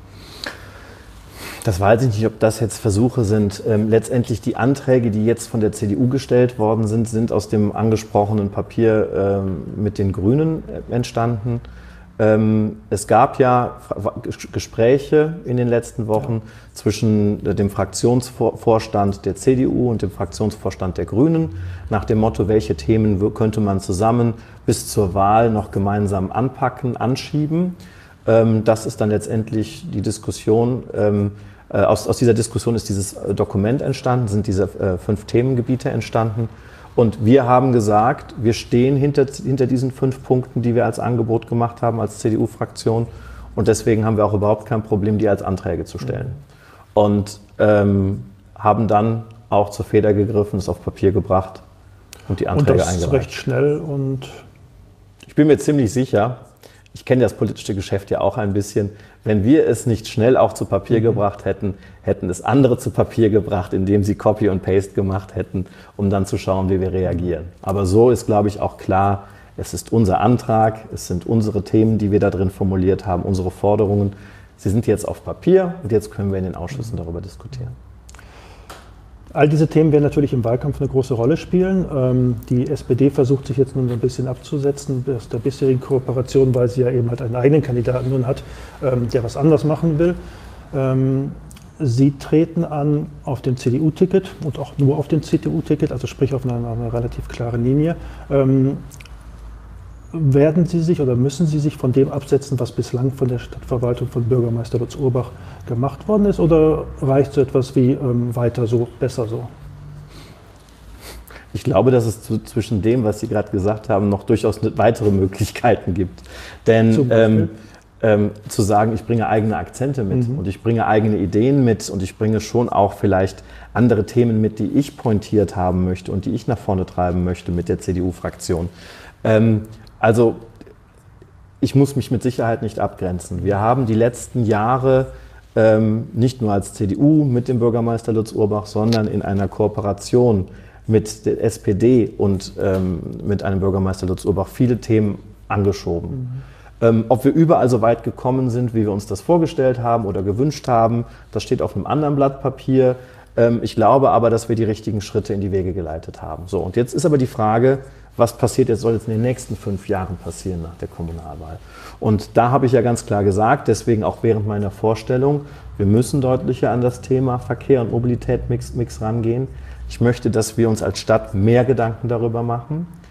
Das weiß ich nicht, ob das jetzt Versuche sind. Ähm, letztendlich die Anträge, die jetzt von der C D U gestellt worden sind, sind aus dem angesprochenen Papier ähm, mit den Grünen entstanden. Ähm, es gab ja Gespräche in den letzten Wochen ja. zwischen dem Fraktionsvorstand der C D U und dem Fraktionsvorstand der Grünen nach dem Motto, welche Themen könnte man zusammen bis zur Wahl noch gemeinsam anpacken, anschieben. Ähm, das ist dann letztendlich die Diskussion. Ähm, Aus, aus dieser Diskussion ist dieses Dokument entstanden, sind diese äh, fünf Themengebiete entstanden. Und wir haben gesagt, wir stehen hinter, hinter diesen fünf Punkten, die wir als Angebot gemacht haben als C D U-Fraktion. Und deswegen haben wir auch überhaupt kein Problem, die als Anträge zu stellen. Und ähm, haben dann auch zur Feder gegriffen, es auf Papier gebracht und die Anträge eingereicht. Und das recht schnell und... Ich bin mir ziemlich sicher, ich kenne das politische Geschäft ja auch ein bisschen, wenn wir es nicht schnell auch zu Papier mhm. gebracht hätten, hätten es andere zu Papier gebracht, indem sie Copy und Paste gemacht hätten, um dann zu schauen, wie wir reagieren. Aber so ist, glaube ich, auch klar, es ist unser Antrag, es sind unsere Themen, die wir da drin formuliert haben, unsere Forderungen. Sie sind jetzt auf Papier und jetzt können wir in den Ausschüssen mhm. darüber diskutieren. All diese Themen werden natürlich im Wahlkampf eine große Rolle spielen. Die S P D versucht sich jetzt nun so ein bisschen abzusetzen aus der bisherigen Kooperation, weil sie ja eben halt einen eigenen Kandidaten nun hat, der was anders machen will. Sie treten an auf dem C D U-Ticket und auch nur auf dem C D U-Ticket, also sprich auf einer, einer relativ klaren Linie. Werden Sie sich oder müssen Sie sich von dem absetzen, was bislang von der Stadtverwaltung von Bürgermeister Lutz Urbach gemacht worden ist, oder reicht so etwas wie ähm, weiter so, besser so? Ich glaube, dass es zu, zwischen dem, was Sie gerade gesagt haben, noch durchaus weitere Möglichkeiten gibt. Denn ähm, ähm, zu sagen, ich bringe eigene Akzente mit mhm. und ich bringe eigene Ideen mit und ich bringe schon auch vielleicht andere Themen mit, die ich pointiert haben möchte und die ich nach vorne treiben möchte mit der C D U-Fraktion. Ähm, Also ich muss mich mit Sicherheit nicht abgrenzen. Wir haben die letzten Jahre ähm, nicht nur als C D U mit dem Bürgermeister Lutz Urbach, sondern in einer Kooperation mit der S P D und ähm, mit einem Bürgermeister Lutz Urbach viele Themen angeschoben. Mhm. Ähm, ob wir überall so weit gekommen sind, wie wir uns das vorgestellt haben oder gewünscht haben, das steht auf einem anderen Blatt Papier. Ähm, ich glaube aber, dass wir die richtigen Schritte in die Wege geleitet haben. So, und jetzt ist aber die Frage, was passiert jetzt, soll jetzt in den nächsten fünf Jahren passieren nach der Kommunalwahl? Und da habe ich ja ganz klar gesagt, deswegen auch während meiner Vorstellung, wir müssen deutlicher an das Thema Verkehr und Mobilität Mix, Mix rangehen. Ich möchte, dass wir uns als Stadt mehr Gedanken darüber machen,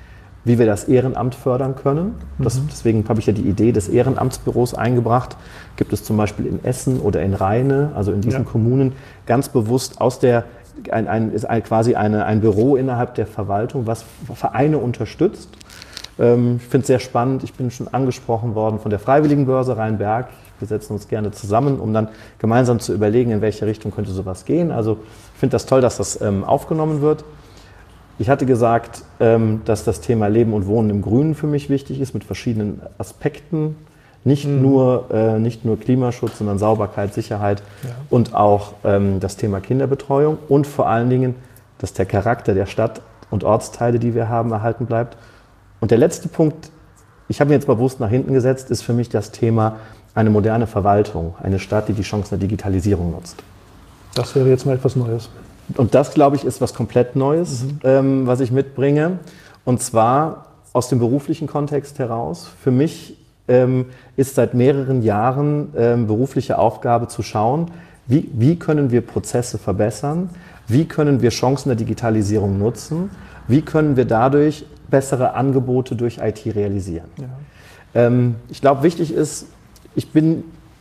wie wir das Ehrenamt fördern können. Das, Mhm. Deswegen habe ich ja die Idee des Ehrenamtsbüros eingebracht. Gibt es zum Beispiel in Essen oder in Rheine, also in diesen Ja. Kommunen, ganz bewusst aus der, ein, ein, ist ein, quasi eine, ein Büro innerhalb der Verwaltung, was Vereine unterstützt. Ähm, ich finde es sehr spannend. Ich bin schon angesprochen worden von der Freiwilligenbörse Rheinberg. Wir setzen uns gerne zusammen, um dann gemeinsam zu überlegen, in welche Richtung könnte sowas gehen. Also ich finde das toll, dass das ähm, aufgenommen wird. Ich hatte gesagt, ähm, dass das Thema Leben und Wohnen im Grünen für mich wichtig ist, mit verschiedenen Aspekten. Nicht, mhm. nur, äh, nicht nur Klimaschutz, sondern Sauberkeit, Sicherheit ja. und auch ähm, das Thema Kinderbetreuung und vor allen Dingen, dass der Charakter der Stadt und Ortsteile, die wir haben, erhalten bleibt. Und der letzte Punkt, ich habe mir jetzt bewusst nach hinten gesetzt, ist für mich das Thema eine moderne Verwaltung, eine Stadt, die die Chancen der Digitalisierung nutzt. Das wäre jetzt mal etwas Neues. Und das, glaube ich, ist was komplett Neues, mhm. ähm, was ich mitbringe. Und zwar aus dem beruflichen Kontext heraus. Für mich ähm, ist seit mehreren Jahren ähm, berufliche Aufgabe zu schauen, wie, wie können wir Prozesse verbessern, wie können wir Chancen der Digitalisierung nutzen, wie können wir dadurch bessere Angebote durch I T realisieren. Ja. Ähm, ich glaube, wichtig ist, ich bin...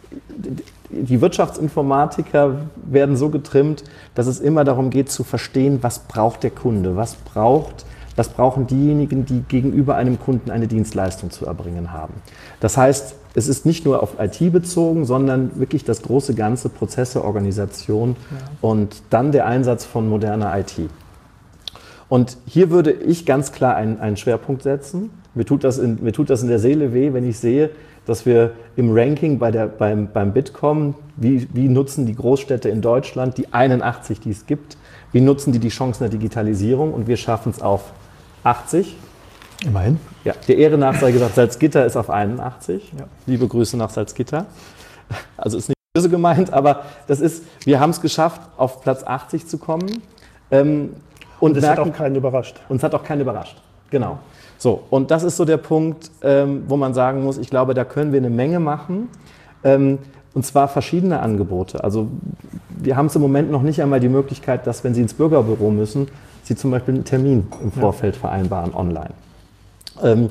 Die Wirtschaftsinformatiker werden so getrimmt, dass es immer darum geht zu verstehen, was braucht der Kunde, was braucht, was brauchen diejenigen, die gegenüber einem Kunden eine Dienstleistung zu erbringen haben. Das heißt, es ist nicht nur auf I T bezogen, sondern wirklich das große ganze Prozesse, Organisation ja. und dann der Einsatz von moderner I T. Und hier würde ich ganz klar einen, einen Schwerpunkt setzen. Mir tut das in, mir tut das in der Seele weh, wenn ich sehe, dass wir im Ranking bei der, beim, beim Bitkom, wie, wie nutzen die Großstädte in Deutschland, die einundachtzig, die es gibt, wie nutzen die die Chancen der Digitalisierung und wir schaffen es auf achtzig. Immerhin. Ja, der Ehre nach sei gesagt, Salzgitter ist auf einundachtzig. Ja. Liebe Grüße nach Salzgitter. Also ist nicht böse gemeint, aber das ist, wir haben es geschafft, auf Platz achtzig zu kommen. Ähm, und es merken, hat auch keinen überrascht. Uns hat auch keinen überrascht, genau. So, und das ist so der Punkt, ähm, wo man sagen muss, ich glaube, da können wir eine Menge machen, ähm, und zwar verschiedene Angebote. Also wir haben es im Moment noch nicht einmal die Möglichkeit, dass, wenn Sie ins Bürgerbüro müssen, Sie zum Beispiel einen Termin im Vorfeld ja. vereinbaren online. Ähm,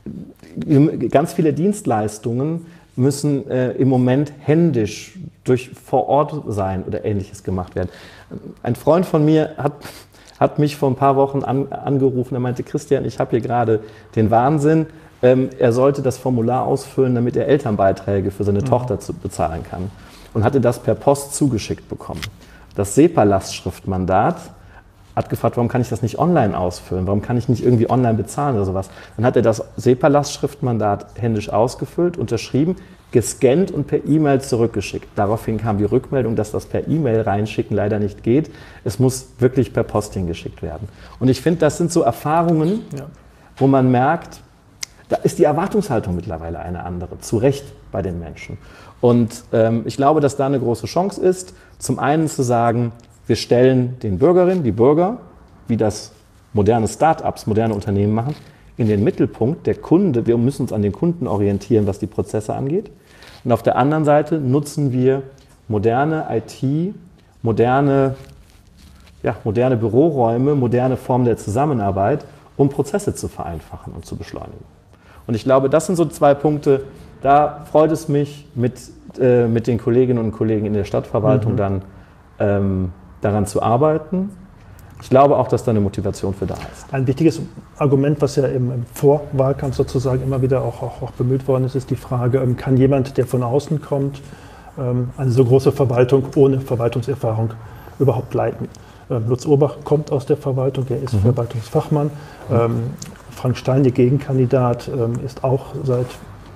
ganz viele Dienstleistungen müssen äh, im Moment händisch durch vor Ort sein oder Ähnliches gemacht werden. Ein Freund von mir hat... hat mich vor ein paar Wochen an, angerufen, er meinte, Christian, ich habe hier gerade den Wahnsinn, ähm, er sollte das Formular ausfüllen, damit er Elternbeiträge für seine mhm. Tochter zu, bezahlen kann. Und hatte das per Post zugeschickt bekommen. Das SEPA-Lastschriftmandat hat gefragt, warum kann ich das nicht online ausfüllen, warum kann ich nicht irgendwie online bezahlen oder sowas. Dann hat er das SEPA-Lastschriftmandat händisch ausgefüllt, unterschrieben, gescannt und per E-Mail zurückgeschickt. Daraufhin kam die Rückmeldung, dass das per E-Mail reinschicken leider nicht geht. Es muss wirklich per Post hingeschickt werden. Und ich finde, das sind so Erfahrungen, ja. wo man merkt, da ist die Erwartungshaltung mittlerweile eine andere, zu Recht bei den Menschen. Und ähm, ich glaube, dass da eine große Chance ist, zum einen zu sagen, wir stellen den Bürgerinnen, die Bürger, wie das moderne Start-ups, moderne Unternehmen machen, in den Mittelpunkt. Der Kunde, wir müssen uns an den Kunden orientieren, was die Prozesse angeht. Und auf der anderen Seite nutzen wir moderne I T, moderne, ja, moderne Büroräume, moderne Formen der Zusammenarbeit, um Prozesse zu vereinfachen und zu beschleunigen. Und ich glaube, das sind so zwei Punkte, da freut es mich, mit, äh, mit den Kolleginnen und Kollegen in der Stadtverwaltung mhm. dann ähm, daran zu arbeiten. Ich glaube auch, dass da eine Motivation für da ist. Ein wichtiges Argument, was ja im, im Vorwahlkampf sozusagen immer wieder auch, auch, auch bemüht worden ist, ist die Frage, ähm, kann jemand, der von außen kommt, ähm, eine so große Verwaltung ohne Verwaltungserfahrung überhaupt leiten? Ähm, Lutz Urbach kommt aus der Verwaltung, er ist mhm. Verwaltungsfachmann. Mhm. Ähm, Frank Stein, der Gegenkandidat, ähm, ist auch seit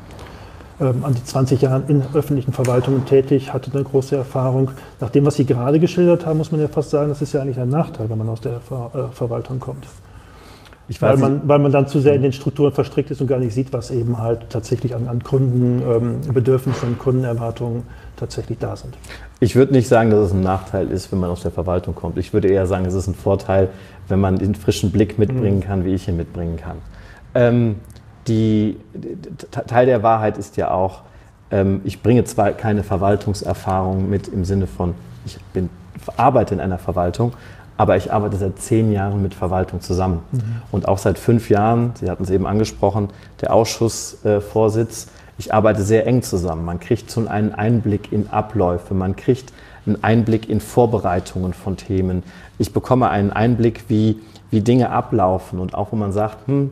ähm, an die zwanzig Jahren in öffentlichen Verwaltungen tätig, hatte eine große Erfahrung. Nach dem, was Sie gerade geschildert haben, muss man ja fast sagen, das ist ja eigentlich ein Nachteil, wenn man aus der Ver äh, Verwaltung kommt. Ich weiß, weil, man, weil man dann zu sehr in den Strukturen verstrickt ist und gar nicht sieht, was eben halt tatsächlich an, an Kundenbedürfnissen ähm, und Kundenerwartungen tatsächlich da sind. Ich würde nicht sagen, dass es ein Nachteil ist, wenn man aus der Verwaltung kommt. Ich würde eher sagen, es ist ein Vorteil, wenn man den frischen Blick mitbringen kann, wie ich ihn mitbringen kann. Ähm, die, Teil der Wahrheit ist ja auch, ähm, ich bringe zwar keine Verwaltungserfahrung mit im Sinne von, ich bin, arbeite in einer Verwaltung, aber ich arbeite seit zehn Jahren mit Verwaltung zusammen. Mhm. Und auch seit fünf Jahren, Sie hatten es eben angesprochen, der Ausschussvorsitz, ich arbeite sehr eng zusammen. Man kriegt so einen Einblick in Abläufe, man kriegt einen Einblick in Vorbereitungen von Themen. Ich bekomme einen Einblick, wie, wie Dinge ablaufen und auch, wo man sagt, hm,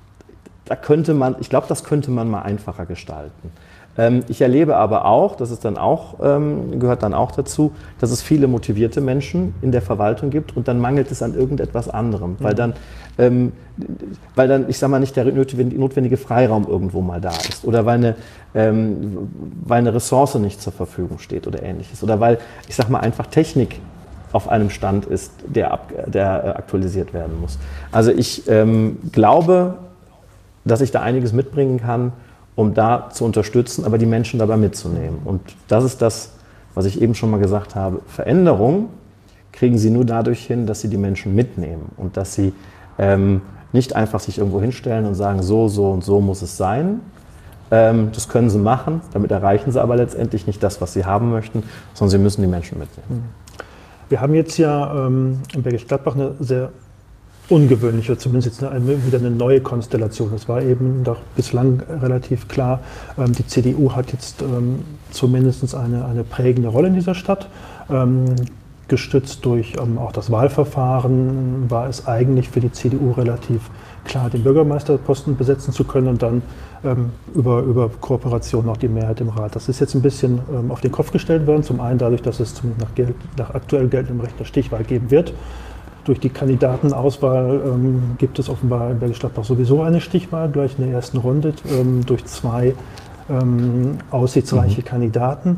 da könnte man, ich glaube, das könnte man mal einfacher gestalten. Ähm, ich erlebe aber auch, das ist dann auch, ähm, gehört dann auch dazu, dass es viele motivierte Menschen in der Verwaltung gibt und dann mangelt es an irgendetwas anderem, mhm. weil dann, ähm, weil dann, ich sage mal, nicht der notwendige Freiraum irgendwo mal da ist oder weil eine, ähm, weil eine Ressource nicht zur Verfügung steht oder ähnliches oder weil, ich sage mal, einfach Technik auf einem Stand ist, der, ab, der aktualisiert werden muss. Also ich ähm, glaube, dass ich da einiges mitbringen kann, um da zu unterstützen, aber die Menschen dabei mitzunehmen. Und das ist das, was ich eben schon mal gesagt habe. Veränderung kriegen Sie nur dadurch hin, dass Sie die Menschen mitnehmen und dass Sie ähm, nicht einfach sich irgendwo hinstellen und sagen, so, so und so muss es sein. Ähm, das können Sie machen, damit erreichen Sie aber letztendlich nicht das, was Sie haben möchten, sondern Sie müssen die Menschen mitnehmen. Wir haben jetzt ja ähm, in Bergisch Gladbach eine sehr ungewöhnliche, zumindest jetzt eine, wieder eine neue Konstellation. Es war eben doch bislang relativ klar, ähm, die C D U hat jetzt ähm, zumindest eine, eine prägende Rolle in dieser Stadt. Ähm, gestützt durch ähm, auch das Wahlverfahren war es eigentlich für die C D U relativ klar, den Bürgermeisterposten besetzen zu können und dann ähm, über, über Kooperation auch die Mehrheit im Rat. Das ist jetzt ein bisschen ähm, auf den Kopf gestellt worden. Zum einen dadurch, dass es zum, nach, Geld, nach aktuell geltendem Recht eine Stichwahl geben wird. Durch die Kandidatenauswahl ähm, gibt es offenbar in Bergisch Gladbach sowieso eine Stichwahl, gleich in der ersten Runde, ähm, durch zwei ähm, aussichtsreiche mhm. Kandidaten.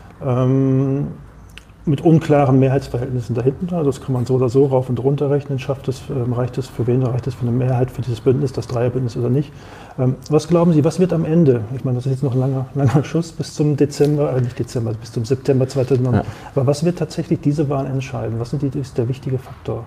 Ähm, mit unklaren Mehrheitsverhältnissen dahinten. Das kann man so oder so rauf und runter rechnen. Schafft es, ähm, reicht es für wen? Reicht es für eine Mehrheit für dieses Bündnis, das Dreierbündnis oder nicht? Ähm, was glauben Sie, was wird am Ende? Ich meine, das ist jetzt noch ein langer, langer Schuss bis zum Dezember, äh, nicht Dezember, bis zum September zweitausendneun. Ja. Aber was wird tatsächlich diese Wahl entscheiden? Was sind die, ist der wichtige Faktor?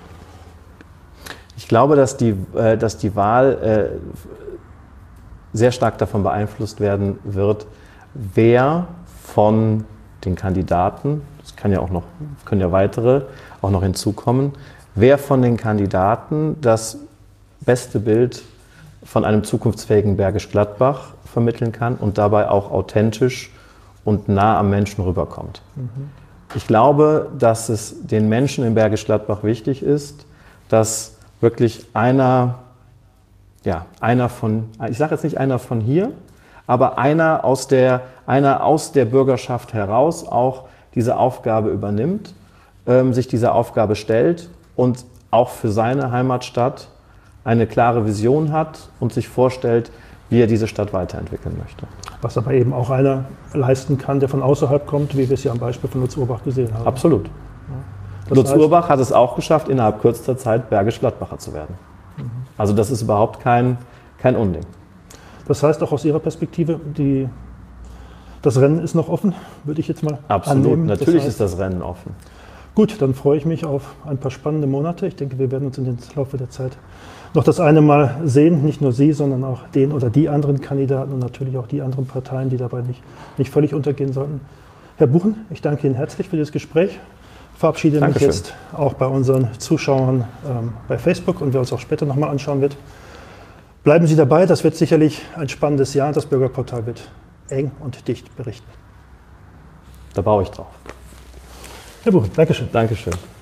Ich glaube, dass die, äh, dass die Wahl äh, sehr stark davon beeinflusst werden wird, wer von den Kandidaten, es kann ja auch noch, können ja weitere auch noch hinzukommen, wer von den Kandidaten das beste Bild von einem zukunftsfähigen Bergisch Gladbach vermitteln kann und dabei auch authentisch und nah am Menschen rüberkommt. Mhm. Ich glaube, dass es den Menschen in Bergisch Gladbach wichtig ist, dass wirklich einer, ja, einer von, ich sage jetzt nicht einer von hier, aber einer aus der, einer aus der Bürgerschaft heraus auch diese Aufgabe übernimmt, ähm, sich dieser Aufgabe stellt und auch für seine Heimatstadt eine klare Vision hat und sich vorstellt, wie er diese Stadt weiterentwickeln möchte. Was aber eben auch einer leisten kann, der von außerhalb kommt, wie wir es ja am Beispiel von Lutz Urbach gesehen haben. Absolut. Ja. Lutz heißt, Urbach hat es auch geschafft, innerhalb kürzester Zeit Bergisch Gladbacher zu werden. Mhm. Also das ist überhaupt kein, kein Unding. Das heißt auch aus Ihrer Perspektive, die, das Rennen ist noch offen, würde ich jetzt mal Absolut, annehmen. natürlich das heißt, ist das Rennen offen. Gut, dann freue ich mich auf ein paar spannende Monate. Ich denke, wir werden uns in den Laufe der Zeit noch das eine Mal sehen. Nicht nur Sie, sondern auch den oder die anderen Kandidaten und natürlich auch die anderen Parteien, die dabei nicht, nicht völlig untergehen sollten. Herr Buchen, ich danke Ihnen herzlich für das Gespräch. Verabschiede Dankeschön. mich jetzt auch bei unseren Zuschauern ähm, bei Facebook und wer uns auch später nochmal anschauen wird. Bleiben Sie dabei, das wird sicherlich ein spannendes Jahr. Das Bürgerportal wird eng und dicht berichten. Da baue ich drauf. Herr Buchen, Dankeschön. Dankeschön.